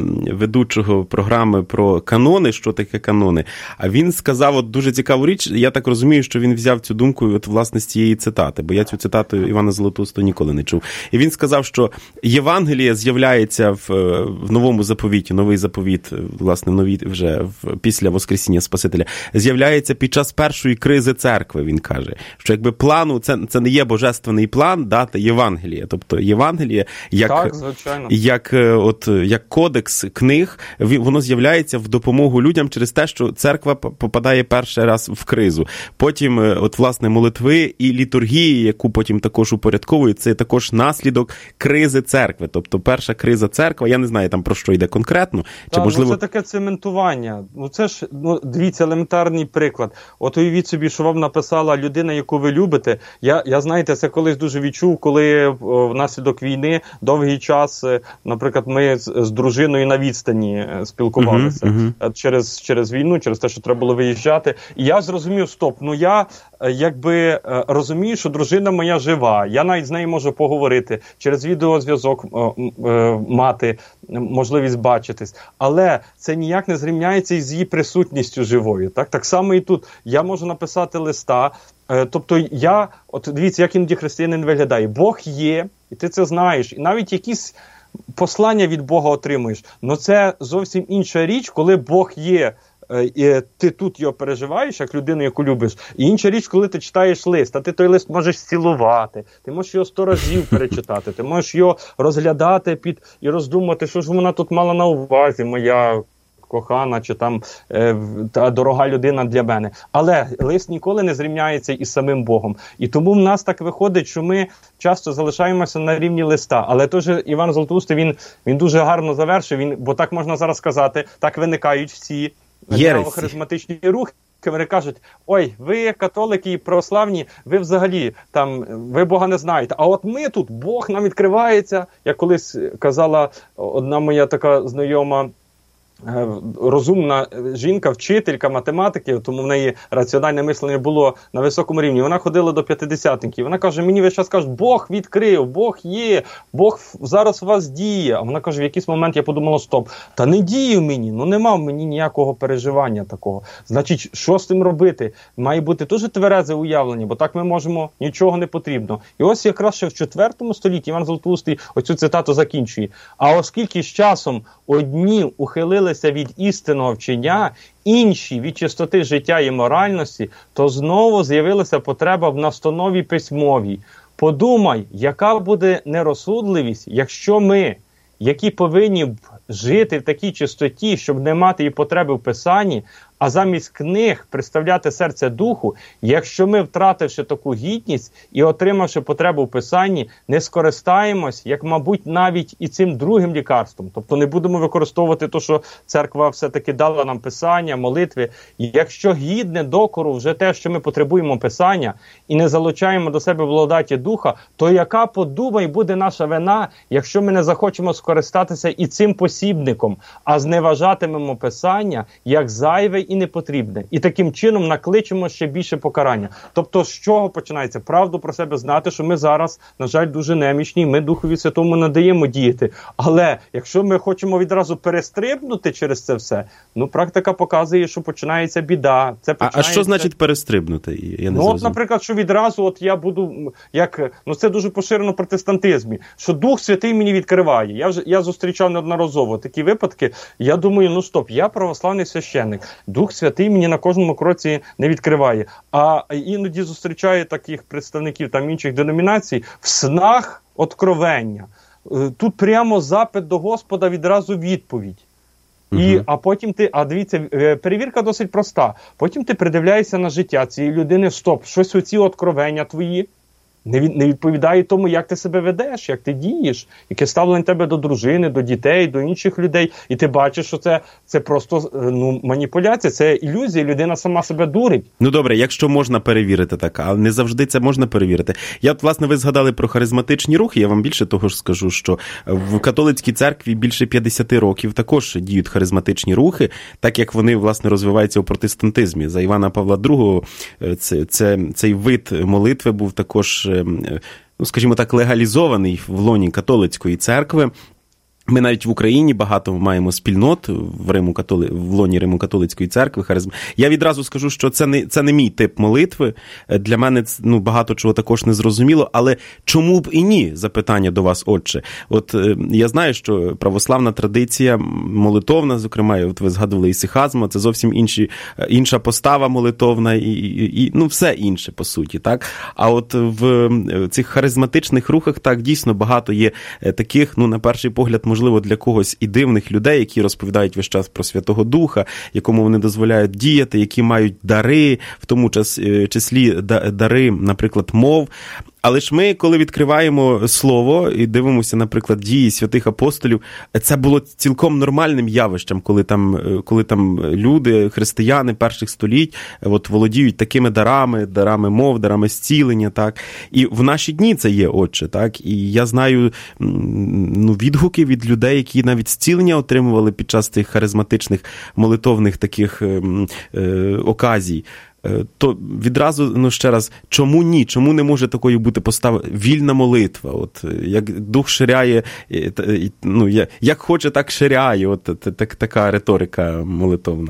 ведучого програми про канони, що таке канони, а він сказав от дуже цікаву річ, я так розумію, що він взяв цю думку от власне з цієї цитати, бо я цю цитату Івана Златоустого ніколи не чув. І він сказав, що Євангеліє з'являється в в новому заповіті, новий заповіт, власне, нові вже в, після Воскресіння Спасителя, з'являється під час першої кризи церкви, він каже. Що якби плану, це, це не є божественний план дати Євангеліє. Тобто Євангеліє як, так, звичайно. як, от, як кодекс книг, воно з'являється в допомогу людям через те, що церква попадає перший раз в кризу. Потім, от, власне, молитви і літургії, яку потім також упорядковують, це також наслідок кризи церкви. Тобто перша криза церкви, я не знаю там про що йде конкретно. Чи, так, можливо... ну, це таке цементування. Ну, це ж, ну, дивіться, елементарний приклад. От уявіть собі, що вам написала людина, яку ви любите. Я, я знаєте, це колись дуже відчув, коли о, внаслідок війни довгий час, наприклад, ми з, з дружиною на відстані спілкувалися. Uh-huh, uh-huh. Через, через війну, через те, що треба було виїжджати. І я зрозумів, стоп, ну я якби розумію, що дружина моя жива. Я навіть з нею можу поговорити, через відеозв'язок мати можливість бачитись. Але це ніяк не зрівняється із її присутністю живою. Так, так само і тут. Я можу написати листа. Тобто я, от дивіться, як іноді християнин виглядає. Бог є, і ти це знаєш. І навіть якісь послання від Бога отримуєш. Но це зовсім інша річ, коли Бог є, і ти тут його переживаєш, як людину, яку любиш. І інша річ, коли ти читаєш лист, а ти той лист можеш цілувати, ти можеш його сто разів перечитати, ти можеш його розглядати під і роздумати, що ж вона тут мала на увазі, моя кохана, чи там е, та дорога людина для мене. Але лист ніколи не зрівняється із самим Богом. І тому в нас так виходить, що ми часто залишаємося на рівні листа. Але теж Іван Златоустий, він, він дуже гарно завершив, він, бо так можна зараз сказати, так виникають всі харизматичні рухи. Вони кажуть, ой, ви католики і православні, ви взагалі там, ви Бога не знаєте. А от ми тут, Бог нам відкривається. Як колись казала одна моя така знайома, розумна жінка, вчителька математики, тому в неї раціональне мислення було на високому рівні. Вона ходила до п'ятидесятників. Вона каже, мені весь час кажуть, Бог відкрив, Бог є, Бог зараз у вас діє. А вона каже, в якийсь момент я подумала, стоп, та не діє в мені, ну нема в мені ніякого переживання такого. Значить, що з тим робити? Має бути дуже тверезе уявлення, бо так ми можемо, нічого не потрібно. І ось якраз ще в четвертому столітті Іван Златоустий оцю цитату закінчує. А оскільки з часом одні ухилилися від істинного вчення, інші від чистоти життя і моральності, то знову з'явилася потреба в настанові письмовій. Подумай, яка буде нерозсудливість, якщо ми, які повинні б жити в такій чистоті, щоб не мати і потреби в писанні, а замість книг представляти серце Духу, якщо ми, втративши таку гідність і отримавши потребу в Писанні, не скористаємось, як, мабуть, навіть і цим другим лікарством. Тобто не будемо використовувати те, що церква все-таки дала нам Писання, молитви. Якщо гідне докору вже те, що ми потребуємо Писання, і не залучаємо до себе благодаті Духа, то яка, подумай, буде наша вина, якщо ми не захочемо скористатися і цим посібником, а зневажатимемо Писання як зайве і непотрібне. І таким чином накличемо ще більше покарання. Тобто, з чого починається? Правду про себе знати, що ми зараз, на жаль, дуже немічні, ми Духові Святому надаємо діяти. Але якщо ми хочемо відразу перестрибнути через це все, ну, практика показує, що починається біда. Це починається... А, а що значить перестрибнути? Я не ну, от, наприклад, що відразу от я буду, як, ну, це дуже поширено в протестантизмі, що Дух Святий мені відкриває. Я вже я зустрічав неодноразово такі випадки. Я думаю, ну стоп, я православний священник. Дух Святий мені на кожному кроці не відкриває. А іноді зустрічаю таких представників там інших деномінацій в снах откровення. Тут прямо запит до Господа, відразу відповідь. І, а потім ти, а дивіться, перевірка досить проста. Потім ти придивляєшся на життя цієї людини, стоп, щось оці откровення твої не, від, не відповідає тому, як ти себе ведеш, як ти дієш, яке ставлення тебе до дружини, до дітей, до інших людей. І ти бачиш, що це, це просто ну, маніпуляція, це ілюзія, людина сама себе дурить. Ну добре, якщо можна перевірити так, але не завжди це можна перевірити. Я, от, власне, ви згадали про харизматичні рухи, я вам більше того ж скажу, що в католицькій церкві більше п'ятдесят років також діють харизматичні рухи, так як вони, власне, розвиваються у протестантизмі. За Івана Павла другого це, це, цей вид молитви був також, ну, скажімо так, легалізований в лоні католицької церкви. Ми навіть в Україні багато маємо спільнот в Риму католи... в лоні Римо-католицької церкви. Харизм. Я відразу скажу, що це не, це не мій тип молитви. Для мене ну, багато чого також не зрозуміло, але чому б і ні? Запитання до вас, отче. От я знаю, що православна традиція молитовна, зокрема, от ви згадували ісихазма, це зовсім інші, інша постава молитовна і, і, і ну, все інше, по суті, так? А от в цих харизматичних рухах, так, дійсно багато є таких, ну, на перший погляд, можливо, для когось і дивних людей, які розповідають весь час про Святого Духа, якому вони дозволяють діяти, які мають дари, в тому числі дари, наприклад, мов. Але ж ми, коли відкриваємо Слово і дивимося, наприклад, дії святих апостолів, це було цілком нормальним явищем, коли там, коли там люди, християни перших століть, от володіють такими дарами, дарами мов, дарами зцілення, так. І в наші дні це є, отче, так. І я знаю ну, відгуки від людей, які навіть зцілення отримували під час тих харизматичних молитовних таких е, е, оказій. То відразу, ну ще раз, чому ні? Чому не може такою бути постава? Вільна молитва, от, як Дух ширяє, ну, як хоче, так ширяє, от так, така риторика молитовна.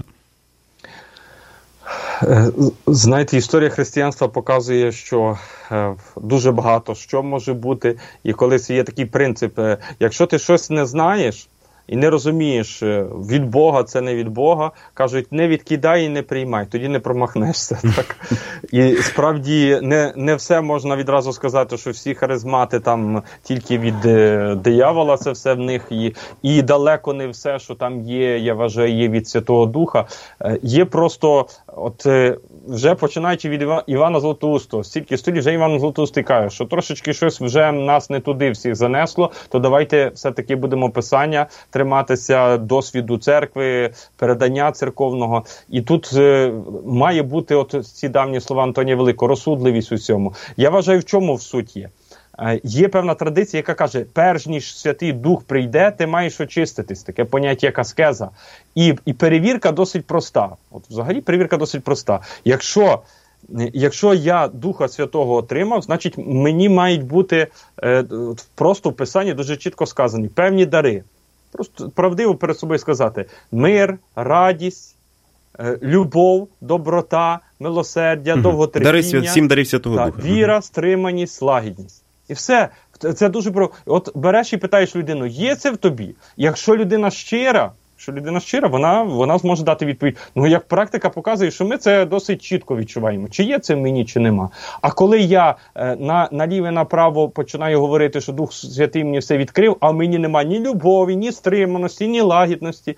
Знаєте, історія християнства показує, що дуже багато що може бути, і колись є такий принцип, якщо ти щось не знаєш, і не розумієш, від Бога це не від Бога, кажуть, не відкидай і не приймай, тоді не промахнешся. Так? І справді не, не все можна відразу сказати, що всі харизмати там тільки від диявола, це все в них, і, і далеко не все, що там є, я вважаю, є від Святого Духа. Є просто, от вже починаючи від Івана Златоустого, стільки століть вже Іван Златоустий каже, що трошечки щось вже нас не туди всіх занесло, то давайте все-таки будемо Писання триматися, досвіду церкви, передання церковного. І тут е, має бути от ці давні слова Антонія Великого, розсудливість у цьому. Я вважаю, в чому в суть є. Е, є певна традиція, яка каже, перш ніж Святий Дух прийде, ти маєш очиститись. Таке поняття як аскеза. І, і перевірка досить проста. От взагалі перевірка досить проста. Якщо Якщо я Духа Святого отримав, значить мені мають бути е, просто в Писанні дуже чітко сказані певні дари. Просто правдиво перед собою сказати. Мир, радість, е, любов, доброта, милосердя, угу. довготерпіння. Дари, сім дарів Святого та, Духа. Віра, стриманість, лагідність. І все. Це дуже про. От береш і питаєш людину, є це в тобі? Якщо людина щира, що людина щира, вона, вона зможе дати відповідь. Ну, як практика показує, що ми це досить чітко відчуваємо. Чи є це в мені, чи нема. А коли я е, на, наліво і направо починаю говорити, що Дух Святий мені все відкрив, а в мені нема ні любові, ні стриманості, ні лагідності,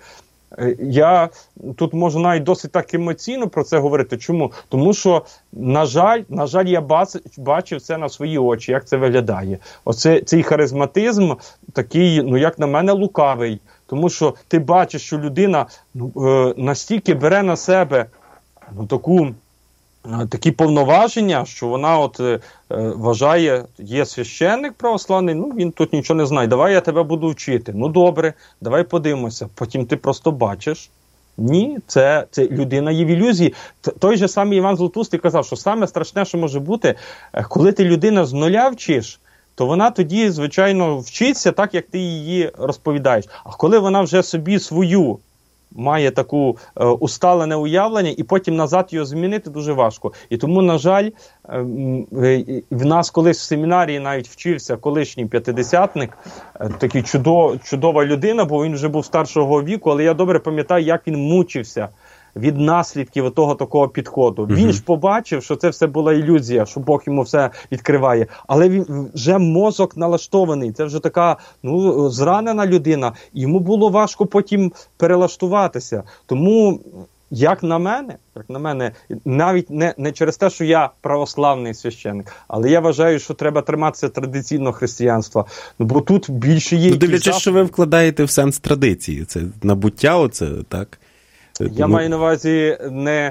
Я тут можу навіть досить так емоційно про це говорити. Чому? Тому що, на жаль, на жаль, я бачив це на свої очі, як це виглядає. Оце, цей харизматизм такий, ну, як на мене, лукавий. Тому що ти бачиш, що людина ну, е, настільки бере на себе ну, таку, е, такі повноваження, що вона от е, вважає, є священник православний, ну він тут нічого не знає, давай я тебе буду вчити. Ну добре, давай подивимося. Потім ти просто бачиш. Ні, це, це людина є в ілюзії. Той же самий Іван Златоустий казав, що саме страшне, що може бути, коли ти людина з нуля вчиш, то вона тоді, звичайно, вчиться так, як ти її розповідаєш. А коли вона вже собі свою має таку е, усталене уявлення, і потім назад його змінити дуже важко. І тому, на жаль, е, е, в нас колись в семінарії навіть вчився колишній п'ятидесятник, е, такий чудо, чудова людина, бо він вже був старшого віку, але я добре пам'ятаю, як він мучився від наслідків того такого підходу. Mm-hmm. Він ж побачив, що це все була ілюзія, що Бог йому все відкриває. Але він вже мозок налаштований. Це вже така ну, зранена людина. Йому було важко потім перелаштуватися. Тому, як на мене, як на мене, навіть не, не через те, що я православний священник, але я вважаю, що треба триматися традиційного християнства. Ну, бо тут більше є... Ну, дивлячись, що ви вкладаєте в сенс традиції. Це набуття оце, так? Я маю на увазі не,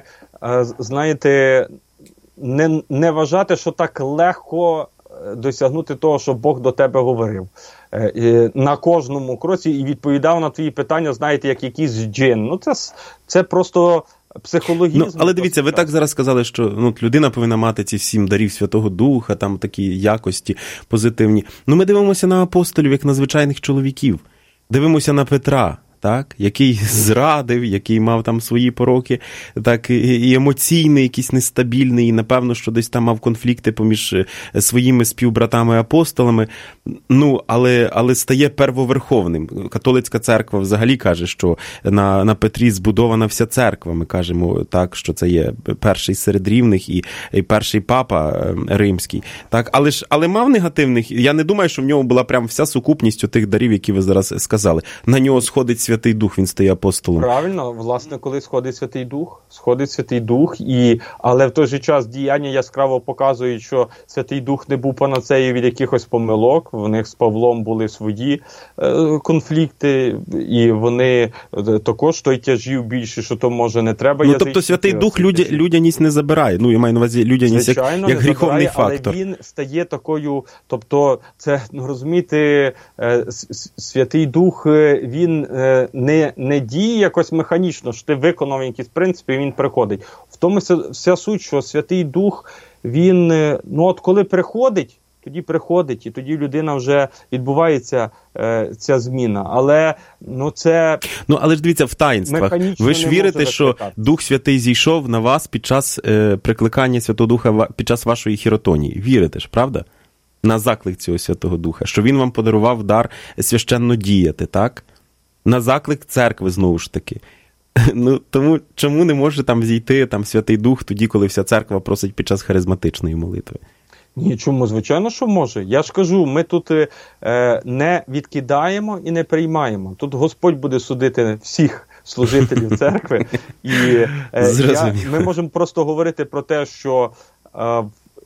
знаєте, не, не вважати, що так легко досягнути того, що Бог до тебе говорив. На кожному кроці і відповідав на твої питання, знаєте, як якийсь джин. Ну, це, це просто психологізм. Ну, але дивіться, ви так зараз сказали, що ну, людина повинна мати ці сім дарів Святого Духа, там такі якості позитивні. Ну, ми дивимося на апостолів, як на звичайних чоловіків. Дивимося на Петра. Так, який зрадив, який мав там свої пороки, так, і емоційний, якийсь нестабільний, і, напевно, що десь там мав конфлікти поміж своїми співбратами-апостолами, ну, але, але стає первоверховним. Католицька церква взагалі каже, що на, на Петрі збудована вся церква. Ми кажемо так, що це є перший серед рівних і, і перший папа римський. Так, але ж, але мав негативних, я не думаю, що в нього була прям вся сукупність тих дарів, які ви зараз сказали. На нього сходить Святий Дух, він стає апостолом. Правильно, власне, коли сходить Святий Дух, сходить Святий Дух, і, але в той же час діяння яскраво показують, що Святий Дух не був панацеєю від якихось помилок, в них з Павлом були свої е, конфлікти, і вони е, також той тяжів більше, що то може не треба. Ну, тобто Святий Дух людя, людяність не забирає, ну, я маю на увазі людяність як, як гріховний забирає, фактор. Але він стає такою, тобто це, ну, розумієте, е, Святий Дух, він е, Не, не діє якось механічно, що ти виконав якісь принципи, і він приходить. В тому вся, вся суть, що Святий Дух, він, ну от коли приходить, тоді приходить, і тоді людина вже відбувається е, ця зміна. Але, ну це... Ну, але ж дивіться, в таїнствах. Ви ж вірите, що Дух Святий зійшов на вас під час е, прикликання Святого Духа, під час вашої хіротонії. Вірите ж, правда? На заклик цього Святого Духа. Що він вам подарував дар священно діяти, так? На заклик церкви, знову ж таки. Ну, тому чому не може там зійти там Святий Дух тоді, коли вся церква просить під час харизматичної молитви? Ні, чому? Звичайно, що може. Я ж кажу, ми тут е, не відкидаємо і не приймаємо. Тут Господь буде судити всіх служителів церкви. І е, я, ми можемо просто говорити про те, що, е,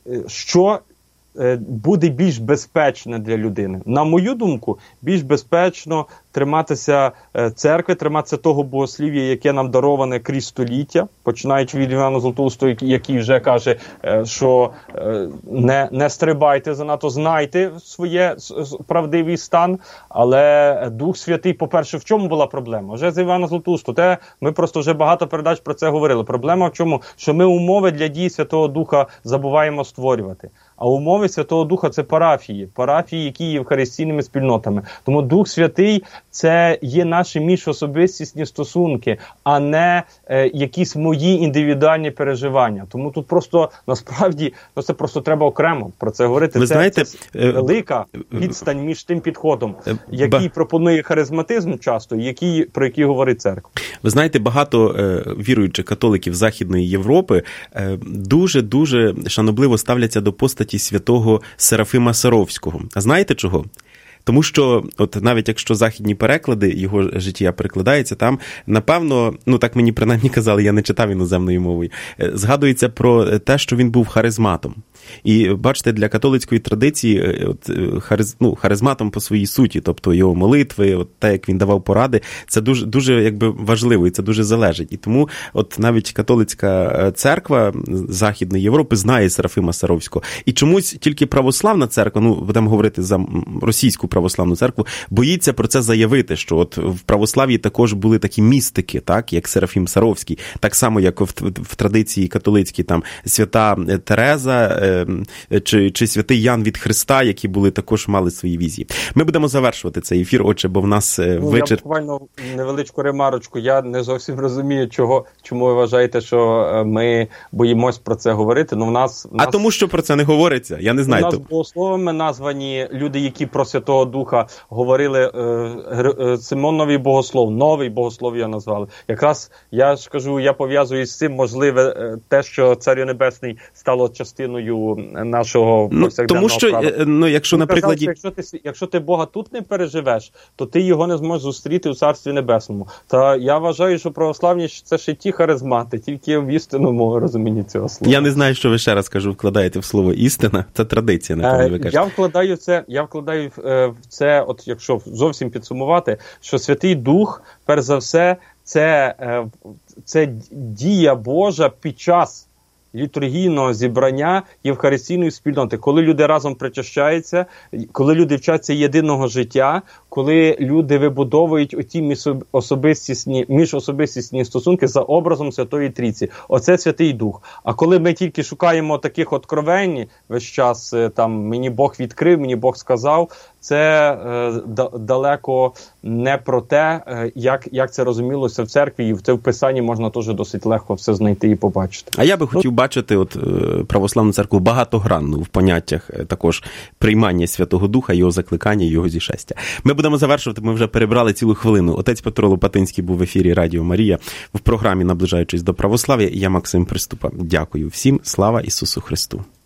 що буде більш безпечне для людини. На мою думку, більш безпечно триматися церкви, триматися того богослів'я, яке нам дароване крізь століття, починаючи від Івана Златоустого, який вже каже, що не, не стрибайте занадто, знайте своє правдивий стан, але Дух Святий, по-перше, в чому була проблема? Вже з Івана Златоустого, те, ми просто вже багато передач про це говорили. Проблема в чому? Що ми умови для дії Святого Духа забуваємо створювати. А умови Святого Духа – це парафії. Парафії, які є евхаристійними спільнотами. Тому Дух Святий – це є наші міжособистісні стосунки, а не е, якісь мої індивідуальні переживання. Тому тут просто, насправді, ну, це просто треба окремо про це говорити. Ви це, знаєте, це велика відстань між тим підходом, який ба... пропонує харизматизм часто, і який, про який говорить церква. Ви знаєте, багато е, віруючих католиків Західної Європи е, дуже-дуже шанобливо ставляться до постаті святого Серафима Саровського. А знаєте чого? Тому що, от навіть якщо західні переклади його життя перекладаються, там, напевно, ну так мені принаймні казали, я не читав іноземною мовою, згадується про те, що він був харизматом. І бачите, для католицької традиції от, хариз, ну, харизматом по своїй суті, тобто його молитви, от те, як він давав поради, це дуже, дуже якби важливо, і це дуже залежить. І тому от навіть католицька церква Західної Європи знає Серафима Саровського. І чомусь тільки православна церква, ну, будемо говорити за російську православну церкву, боїться про це заявити, що от в православ'ї також були такі містики, так, як Серафим Саровський, так само, як в, в традиції католицькій, там, свята Тереза, Чи, чи святий Ян від Христа, які були також мали свої візії. Ми будемо завершувати цей ефір, отже, бо в нас ну, вечір... Я буквально невеличку ремарочку. Я не зовсім розумію, чого, чому ви вважаєте, що ми боїмось про це говорити. Ну, в нас, в нас... А тому, що про це не говориться, я не знаю. У нас богословами названі люди, які про Святого Духа говорили. Е, Симон Новий Богослов, Новий Богослов я назвали. Якраз, я ж кажу, я пов'язую з цим, можливе, те, що Царю Небесний стало частиною нашого ну, повсякденного тому що, права. Ну, якщо, наприклад... Казав, якщо, ти, якщо ти Бога тут не переживеш, то ти його не зможеш зустріти у Царстві Небесному. Та я вважаю, що православні – це ще ті харизмати, тільки в істинному розумінні цього слова. Я не знаю, що ви, ще раз кажу, вкладаєте в слово «істина». Це традиція, напевно, ви кажете. Я вкладаю це, я вкладаю в це, от якщо зовсім підсумувати, що Святий Дух, перш за все, це, це дія Божа під час літургійного зібрання Євхаристійної спільноти, коли люди разом причащаються, коли люди вчаться єдиного життя, коли люди вибудовують оті міжособистісні, міжособистісні стосунки за образом Святої Трійці. Оце Святий Дух. А коли ми тільки шукаємо таких откровень, весь час там мені Бог відкрив, мені Бог сказав, це е, далеко не про те, е, як, як це розумілося в церкві, і в це в Писанні можна теж досить легко все знайти і побачити. А я би хотів бачити от православну церкву багатогранну в поняттях також приймання Святого Духа, його закликання, його зішестя. Ми будемо завершувати, ми вже перебрали цілу хвилину. Отець Петро Лопатинський був в ефірі Радіо Марія в програмі «Наближаючись до православ'я». Я Максим Приступа. Дякую всім. Слава Ісусу Христу.